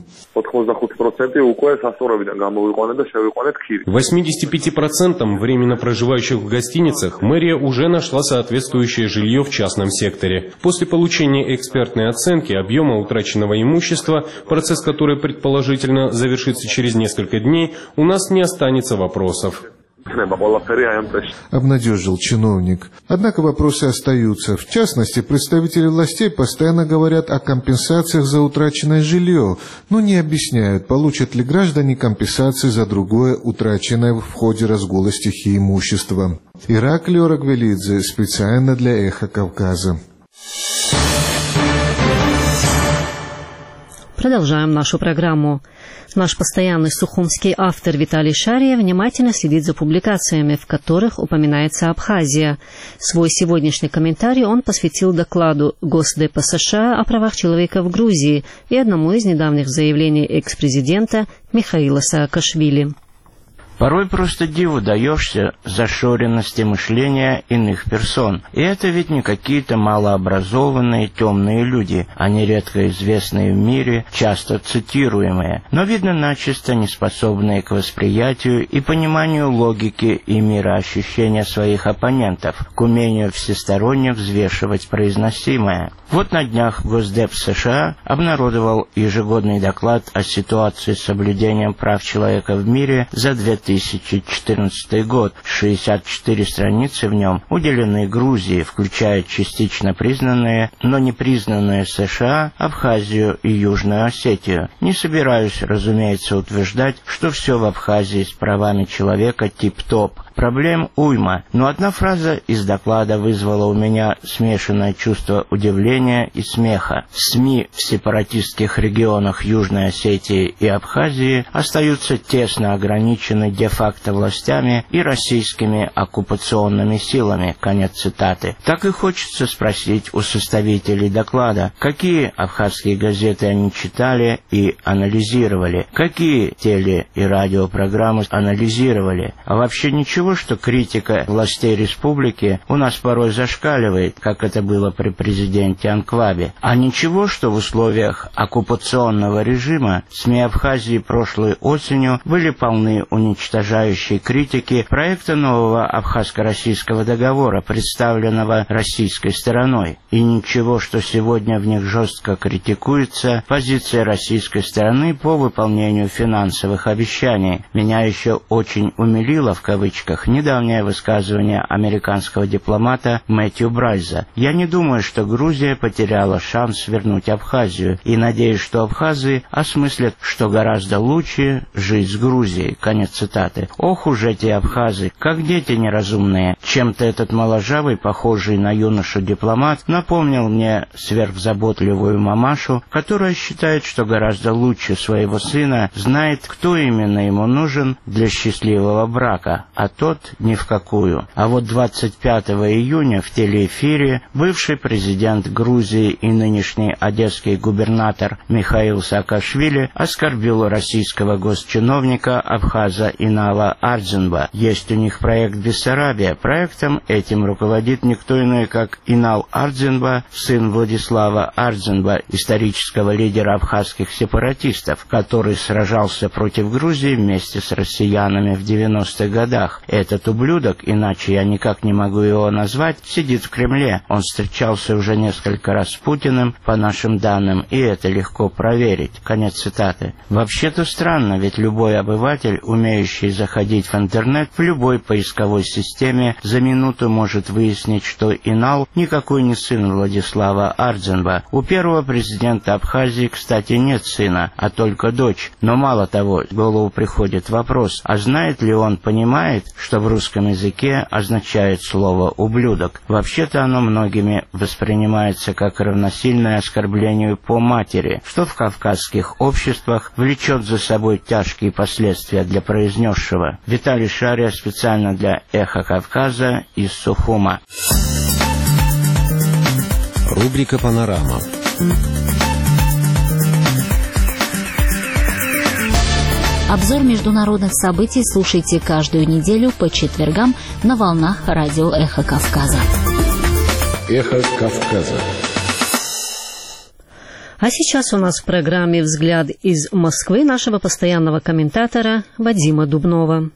восемьдесят пять процентов временно проживающих в гостиницах мэрия уже нашла соответствующее жилье в частном секторе. После получения экспертной оценки объема утраченного имущества, процесс который предположительно завершится через несколько дней, у нас не останется вопросов. Обнадежил чиновник. Однако вопросы остаются. В частности, представители властей постоянно говорят о компенсациях за утраченное жилье, но не объясняют, получат ли граждане компенсации за другое утраченное в ходе разгула стихии имущества. Ираклий Орагвелидзе специально для «Эхо Кавказа». Продолжаем нашу программу. Наш постоянный сухумский автор Виталий Шария внимательно следит за публикациями, в которых упоминается Абхазия. Свой сегодняшний комментарий он посвятил докладу Госдепа США о правах человека в Грузии и одному из недавних заявлений экс-президента Михаила Саакашвили. Порой просто диву даешься зашоренности мышления иных персон. И это ведь не какие-то малообразованные темные люди, они редко известные в мире, часто цитируемые, но, видно, начисто не способные к восприятию и пониманию логики и мироощущения своих оппонентов, к умению всесторонне взвешивать произносимое. Вот на днях Госдеп США обнародовал ежегодный доклад о ситуации с соблюдением прав человека в мире за две тысячи четырнадцатый год. шестьдесят четыре страницы в нем уделены Грузии, включая частично признанные, но не признанные США, Абхазию и Южную Осетию. Не собираюсь, разумеется, утверждать, что все в Абхазии с правами человека тип-топ. Проблем уйма, но одна фраза из доклада вызвала у меня смешанное чувство удивления и смеха. СМИ в сепаратистских регионах Южной Осетии и Абхазии остаются тесно ограничены де-факто властями и российскими оккупационными силами. Конец цитаты. Так и хочется спросить у составителей доклада, какие абхазские газеты они читали и анализировали, какие теле- и радиопрограммы анализировали. А вообще ничего, что критика властей республики у нас порой зашкаливает, как это было при президенте Анквабе. А ничего, что в условиях оккупационного режима СМИ Абхазии прошлой осенью были полны уничтожающей критики проекта нового абхазско-российского договора, представленного российской стороной. И ничего, что сегодня в них жестко критикуется позиция российской стороны по выполнению финансовых обещаний. Меня еще очень умилило, в кавычках, недавнее высказывание американского дипломата Мэтью Брайза. «Я не думаю, что Грузия потеряла шанс вернуть Абхазию, и надеюсь, что абхазы осмыслят, что гораздо лучше жить с Грузией». Конец цитаты. Ох уж эти абхазы, как дети неразумные. Чем-то этот моложавый, похожий на юношу дипломат, напомнил мне сверхзаботливую мамашу, которая считает, что гораздо лучше своего сына знает, кто именно ему нужен для счастливого брака, а тот ни в какую. А вот двадцать пятого июня в телеэфире бывший президент Грузии и нынешний одесский губернатор Михаил Саакашвили оскорбил российского госчиновника абхаза Инала Ардзинба. Есть у них проект «Бессарабия». Проектом этим руководит никто иной, как Инал Ардзинба, сын Владислава Ардзинба, исторического лидера абхазских сепаратистов, который сражался против Грузии вместе с россиянами в девяностых годах. Этот ублюдок, иначе я никак не могу его назвать, сидит в Кремле. Он встречался уже несколько раз с Путиным, по нашим данным, и это легко проверить. Конец цитаты. Вообще-то странно, ведь любой обыватель, умеющий заходить в интернет, в любой поисковой системе за минуту может выяснить, что Инал никакой не сын Владислава Ардзинба. У первого президента Абхазии, кстати, нет сына, а только дочь. Но мало того, в голову приходит вопрос, а знает ли он, понимает, что в русском языке означает слово «ублюдок». Вообще-то оно многими воспринимается как равносильное оскорблению по матери, что в кавказских обществах влечет за собой тяжкие последствия для произнесшего. Виталий Шария специально для «Эхо Кавказа» из Сухума. Рубрика «Панорама». Обзор международных событий слушайте каждую неделю по четвергам на волнах радио «Эхо Кавказа». «Эхо Кавказа». А сейчас у нас в программе «Взгляд из Москвы» нашего постоянного комментатора Вадима Дубнова.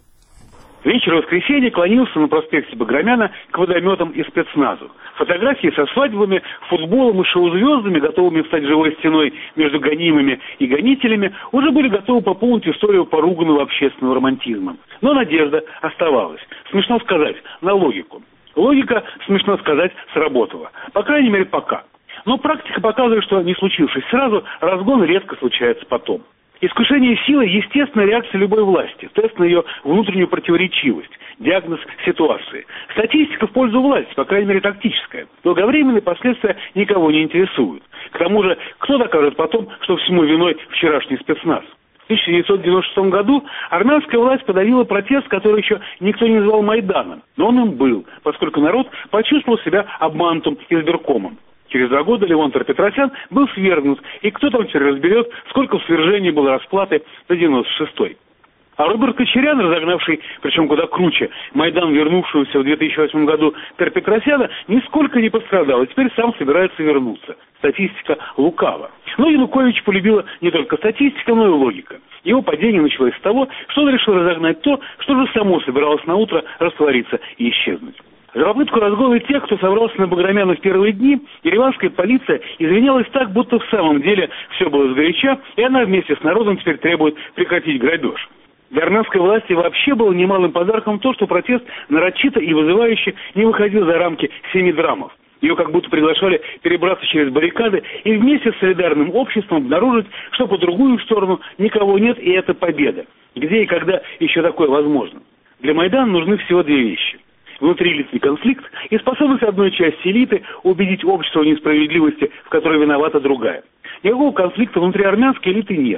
Вечер воскресенья клонился на проспекте Баграмяна к водометам и спецназу. Фотографии со свадьбами, футболом и шоу-звездами, готовыми встать живой стеной между гонимыми и гонителями, уже были готовы пополнить историю поруганного общественного романтизма. Но надежда оставалась. Смешно сказать, на логику. Логика, смешно сказать, сработала. По крайней мере, пока. Но практика показывает, что не случившись сразу, разгон редко случается потом. Искушение силы – естественная реакция любой власти, тест на ее внутреннюю противоречивость, диагноз ситуации. Статистика в пользу власти, по крайней мере тактическая. Долговременные последствия никого не интересуют. К тому же, кто докажет потом, что всему виной вчерашний спецназ? В тысяча девятьсот девяносто шестом году армянская власть подавила протест, который еще никто не назвал Майданом. Но он им был, поскольку народ почувствовал себя обманутым избиркомом. Через два года Левон Петросян был свергнут, и кто там теперь разберет, сколько в свержении было расплаты за девяносто шестой. А Роберт Кочерян, разогнавший, причем куда круче, Майдан, вернувшегося в две тысячи восьмом году Петросяна, нисколько не пострадал, и теперь сам собирается вернуться. Статистика лукава. Но Янукович полюбила не только статистика, но и логика. Его падение началось с того, что он решил разогнать то, что же само собиралось на утро раствориться и исчезнуть. За попытку разгона тех, кто собрался на Баграмяна в первые дни, ереванская полиция извинялась так, будто в самом деле все было сгоряча, и она вместе с народом теперь требует прекратить грабеж. Для армянской власти вообще было немалым подарком то, что протест нарочито и вызывающе не выходил за рамки семи драмов. Ее как будто приглашали перебраться через баррикады и вместе с солидарным обществом обнаружить, что по другую сторону никого нет, и это победа. Где и когда еще такое возможно? Для Майдана нужны всего две вещи. Внутриличный конфликт и способность одной части элиты убедить общество в несправедливости, в которой виновата другая. Никакого конфликта внутри армянской элиты нет.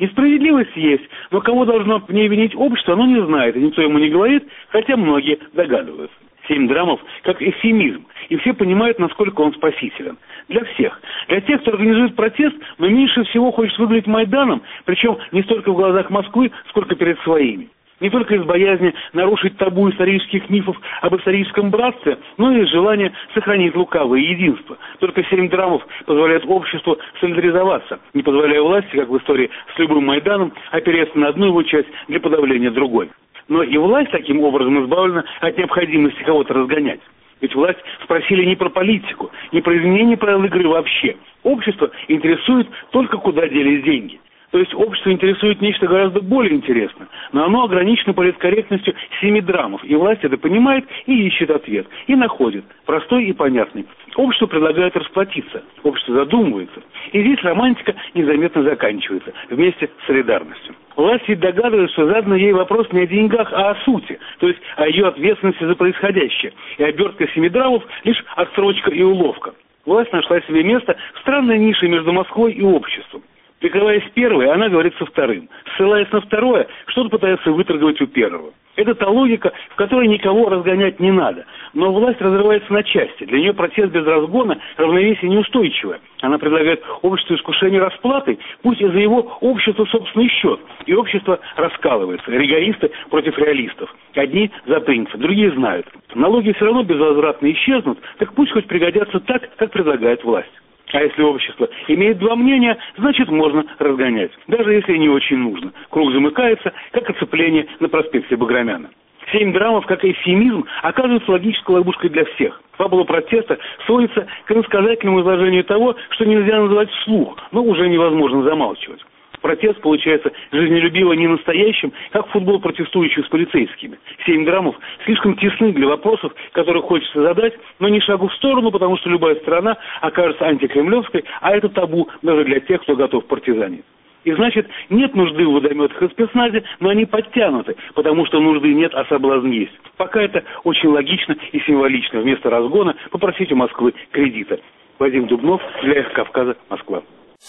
Несправедливость есть, но кого должно в ней винить общество, оно не знает, и никто ему не говорит, хотя многие догадываются. Семь драмов как эвфемизм, и все понимают, насколько он спасителен. Для всех. Для тех, кто организует протест, но меньше всего хочет выглядеть Майданом, причем не столько в глазах Москвы, сколько перед своими. Не только из боязни нарушить табу исторических мифов об историческом братстве, но и из желания сохранить лукавое единство. Только семь драмов позволяют обществу солидаризоваться, не позволяя власти, как в истории с любым Майданом, опереться на одну его часть для подавления другой. Но и власть таким образом избавлена от необходимости кого-то разгонять. Ведь власть спросили не про политику, не про изменение правил игры вообще. Общество интересует только, куда делись деньги. То есть общество интересует нечто гораздо более интересное, но оно ограничено политкорректностью семи драмов, и власть это понимает и ищет ответ, и находит, простой и понятный. Общество предлагает расплатиться, общество задумывается, и здесь романтика незаметно заканчивается, вместе с солидарностью. Власть ведь догадывается, что задан ей вопрос не о деньгах, а о сути, то есть о ее ответственности за происходящее, и обертка семи драмов лишь отсрочка и уловка. Власть нашла себе место в странной нише между Москвой и обществом. Прикрываясь первой, она говорит со вторым. Ссылаясь на второе, что-то пытается выторговать у первого. Это та логика, в которой никого разгонять не надо. Но власть разрывается на части. Для нее протест без разгона равновесие неустойчивое. Она предлагает обществу искушение расплатой, пусть и за его общество собственный счет. И общество раскалывается. Ригористы против реалистов. Одни за принцип, другие знают. Налоги все равно безвозвратно исчезнут, так пусть хоть пригодятся так, как предлагает власть. А если общество имеет два мнения, значит можно разгонять, даже если не очень нужно. Круг замыкается, как оцепление на проспекте Баграмяна. Семь драмов, как эвфемизм, оказывается логической ловушкой для всех. Фабула протеста сводится к иносказательному изложению того, что нельзя называть вслух, но уже невозможно замалчивать. Протест получается жизнелюбиво не настоящим, как футбол протестующих с полицейскими. Семь драмов слишком тесны для вопросов, которые хочется задать, но не шагу в сторону, потому что любая страна окажется антикремлевской, а это табу даже для тех, кто готов партизанить. И значит, нет нужды в водометах и спецназе, но они подтянуты, потому что нужды нет, а соблазн есть. Пока это очень логично и символично. Вместо разгона попросить у Москвы кредита. Вадим Дубнов, для Эхо Кавказа, Москва.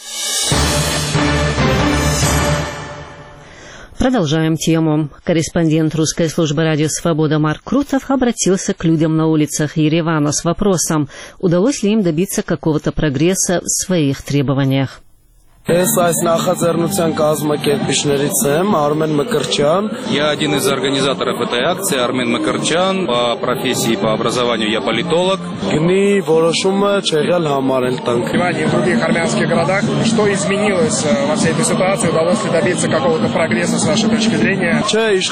Продолжаем тему. Корреспондент русской службы радио «Свобода» Марк Крутов обратился к людям на улицах Еревана с вопросом, удалось ли им добиться какого-то прогресса в своих требованиях. Я один из организаторов этой акции, Армен Макарчан. По профессии, по образованию я политолог. В других армянских городах. Что изменилось во всей этой ситуации? Удалось ли добиться какого-то прогресса с вашей точки зрения?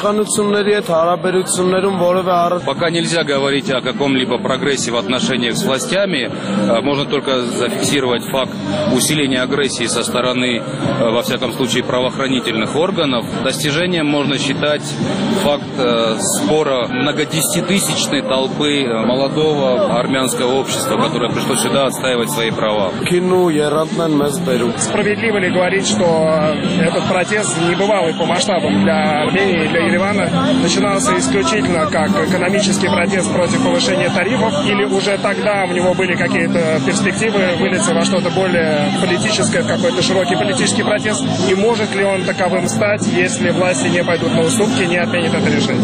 Пока нельзя говорить о каком-либо прогрессе в отношениях с властями. Можно только зафиксировать факт усиления агрессии со стороны стороны, во всяком случае, правоохранительных органов. Достижением можно считать факт э, спора многодесятитысячной толпы молодого армянского общества, которое пришло сюда отстаивать свои права. Справедливо ли говорить, что этот протест небывалый по масштабам для Армении и для Еревана начинался исключительно как экономический протест против повышения тарифов, или уже тогда у него были какие-то перспективы вылиться во что-то более политическое, в какой-то широкий политический протест, и может ли он таковым стать, если власти не пойдут на уступки, не отменят это решение?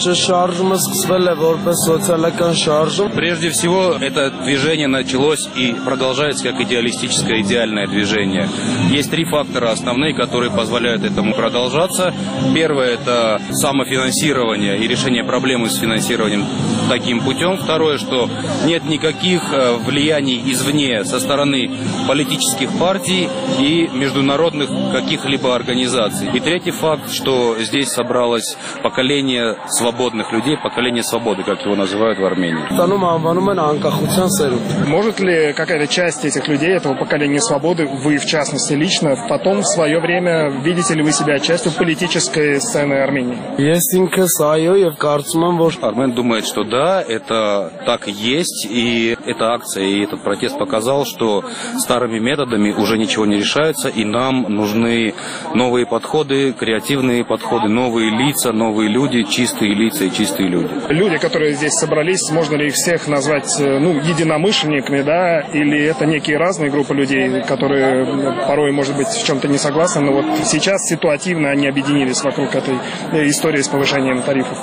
Прежде всего, это движение началось и продолжается как идеалистическое, идеальное движение. Есть три фактора основные, которые позволяют этому продолжаться. Первое – это самофинансирование и решение проблемы с финансированием таким путем. Второе, что нет никаких влияний извне со стороны политических партий и международных каких-либо организаций. И третий факт, что здесь собралось поколение свободных людей, поколение свободы, как его называют в Армении. Может ли какая-то часть этих людей, этого поколения свободы, вы в частности лично, потом в свое время видите ли вы себя частью политической сцены Армении? Армен думает, что да, это так и есть, и эта акция и этот протест показал, что старыми методами уже ничего не решается, и нам нужны новые подходы, креативные подходы, новые лица, новые люди, чистые лица и чистые люди. Люди, которые здесь собрались, можно ли их всех назвать ну, единомышленниками, да, или это некие разные группы людей, которые порой, может быть, в чем-то не согласны, но вот сейчас ситуативно они объединились вокруг этой истории с повышением тарифов.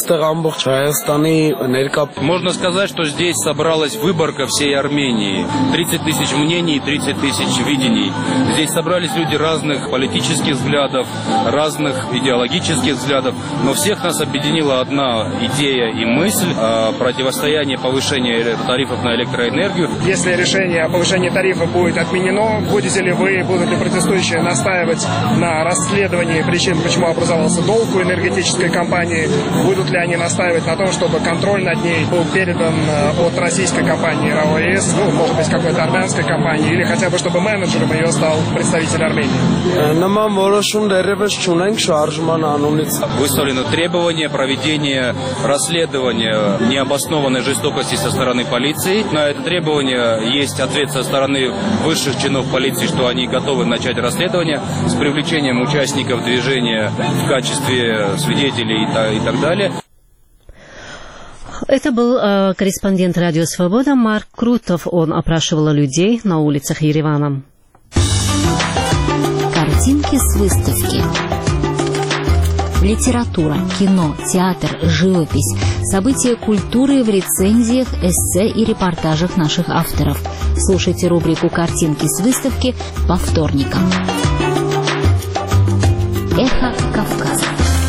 Можно сказать, что здесь собралась выборка всей Армении. тридцать тысяч мнений, тридцать тысяч видений. Здесь собрались люди разных политических взглядов, разных идеологических взглядов, но всех нас объединила одна идея и мысль – противостояние повышения тарифов на электроэнергию. Если решение о повышении тарифа будет отменено, будете ли вы, будут ли протестующие настаивать на расследовании причин, почему образовался долг у энергетической компании? Будут ли они настаивать на том, чтобы контроль над ней был передан от российской компании РАО-ЭС, ну, может быть, какой-то армянской компании, или хотя бы, чтобы менеджером ее стал представитель Армении? Выставлено требование проведения расследования необоснованной жестокости со стороны полиции. На это требование есть ответ со стороны высших чинов полиции, что они готовы начать расследование с привлечением участников движения в качестве свидетелей и, и так далее. Это был э, корреспондент «Радио Свобода» Марк Крутов. Он опрашивал людей на улицах Еревана. Картинки с выставки. Литература, кино, театр, живопись, события культуры в рецензиях, эссе и репортажах наших авторов. Слушайте рубрику «Картинки с выставки» по вторникам. Эхо Кавказа.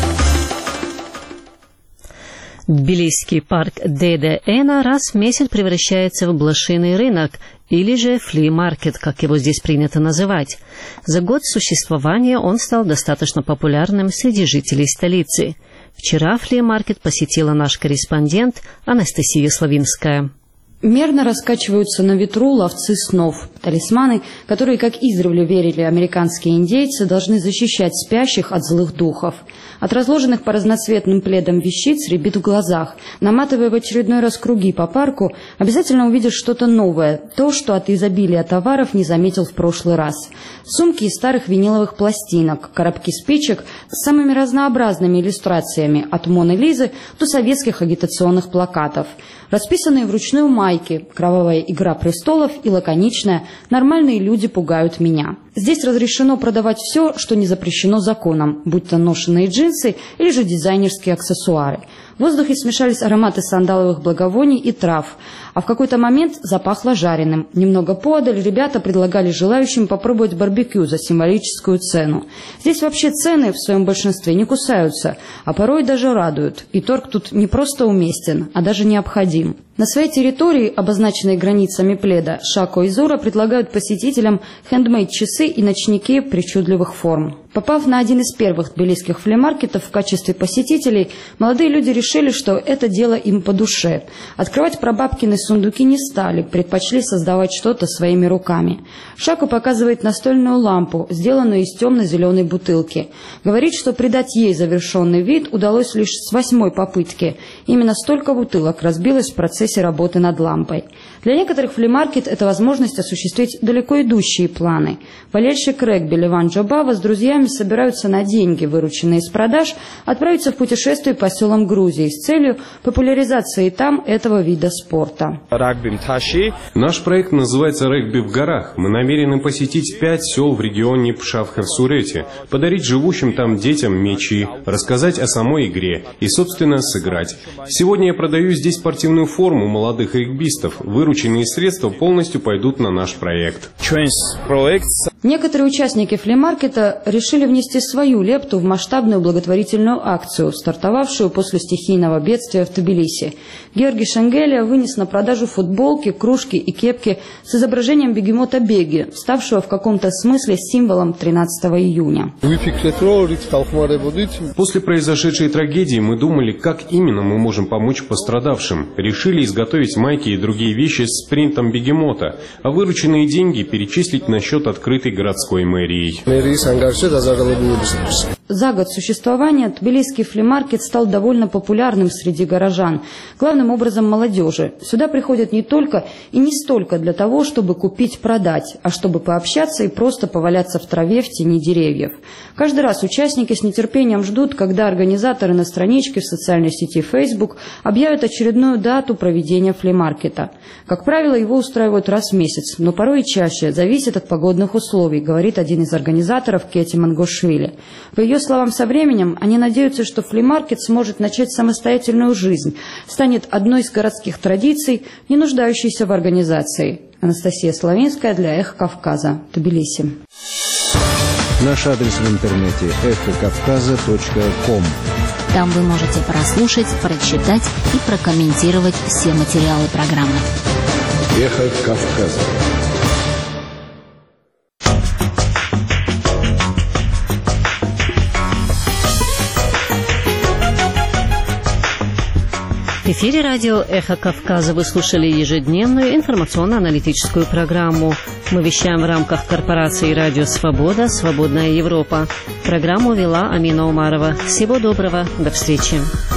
Тбилисский парк Деде Эна раз в месяц превращается в блошиный рынок, или же фли-маркет, как его здесь принято называть. За год существования он стал достаточно популярным среди жителей столицы. Вчера фли-маркет посетила наш корреспондент Анастасия Славинская. Мерно раскачиваются на ветру ловцы снов. Талисманы, которые, как издревле верили американские индейцы, должны защищать спящих от злых духов. От разложенных по разноцветным пледам вещиц рябит в глазах. Наматывая в очередной раз круги по парку, обязательно увидишь что-то новое, то, что от изобилия товаров не заметил в прошлый раз. Сумки из старых виниловых пластинок, коробки спичек с самыми разнообразными иллюстрациями, от Моны Лизы до советских агитационных плакатов. Расписанные вручную майки, кровавая игра престолов и лаконичная «Нормальные люди пугают меня». Здесь разрешено продавать все, что не запрещено законом, будь то ношеные джинсы или же дизайнерские аксессуары. В воздухе смешались ароматы сандаловых благовоний и трав, а в какой-то момент запахло жареным. Немного поодаль ребята предлагали желающим попробовать барбекю за символическую цену. Здесь вообще цены в своем большинстве не кусаются, а порой даже радуют. И торг тут не просто уместен, а даже необходим. На своей территории, обозначенной границами пледа, Шако и Зура предлагают посетителям хендмейд-часы и ночники причудливых форм. Попав на один из первых тбилисских флимаркетов в качестве посетителей, молодые люди решили, что это дело им по душе. Открывать прабабкины сундуки не стали, предпочли создавать что-то своими руками. Шако показывает настольную лампу, сделанную из темно-зеленой бутылки. Говорит, что придать ей завершенный вид удалось лишь с восьмой попытки. Именно столько бутылок разбилось в процессе работы над лампой. Для некоторых флимаркет – это возможность осуществить далеко идущие планы. Болельщик регби Леван Джобава с друзьями собираются на деньги, вырученные из продаж, отправиться в путешествие по селам Грузии с целью популяризации там этого вида спорта. Наш проект называется «Регби в горах». Мы намерены посетить пять сел в регионе Пшавхер-Сурете, подарить живущим там детям мячи, рассказать о самой игре и, собственно, сыграть. Сегодня я продаю здесь спортивную форму молодых регбистов. Вырученные средства полностью пойдут на наш проект. Некоторые участники флимаркета решили внести свою лепту в масштабную благотворительную акцию, стартовавшую после стихийного бедствия в Тбилиси. Георгий Шенгелия вынес на продажу футболки, кружки и кепки с изображением бегемота Беги, ставшего в каком-то смысле символом тринадцатого июня. После произошедшей трагедии мы думали, как именно мы можем помочь пострадавшим. Решили изготовить майки и другие вещи с принтом бегемота, а вырученные деньги перечислить на счет открытой городской мэрией. за год существования тбилисский флимаркет стал довольно популярным среди горожан, главным образом молодежи. Сюда приходят не только и не столько для того, чтобы купить-продать, а чтобы пообщаться и просто поваляться в траве в тени деревьев. Каждый раз участники с нетерпением ждут, когда организаторы на страничке в социальной сети Facebook объявят очередную дату проведения флимаркета. Как правило, его устраивают раз в месяц, но порой и чаще, зависит от погодных условий, говорит один из организаторов Кети Мангошвили. По ее словам, со временем они надеются, что флимаркет сможет начать самостоятельную жизнь, станет одной из городских традиций, не нуждающейся в организации. Анастасия Славинская для «Эхо Кавказа», Тбилиси. Наш адрес в интернете эхо кавказа точка ком. Там вы можете прослушать, прочитать и прокомментировать все материалы программы. Эхо Кавказа. В эфире радио «Эхо Кавказа» вы слушали ежедневную информационно-аналитическую программу. Мы вещаем в рамках корпорации «Радио Свобода. Свободная Европа». Программу вела Амина Умарова. Всего доброго. До встречи.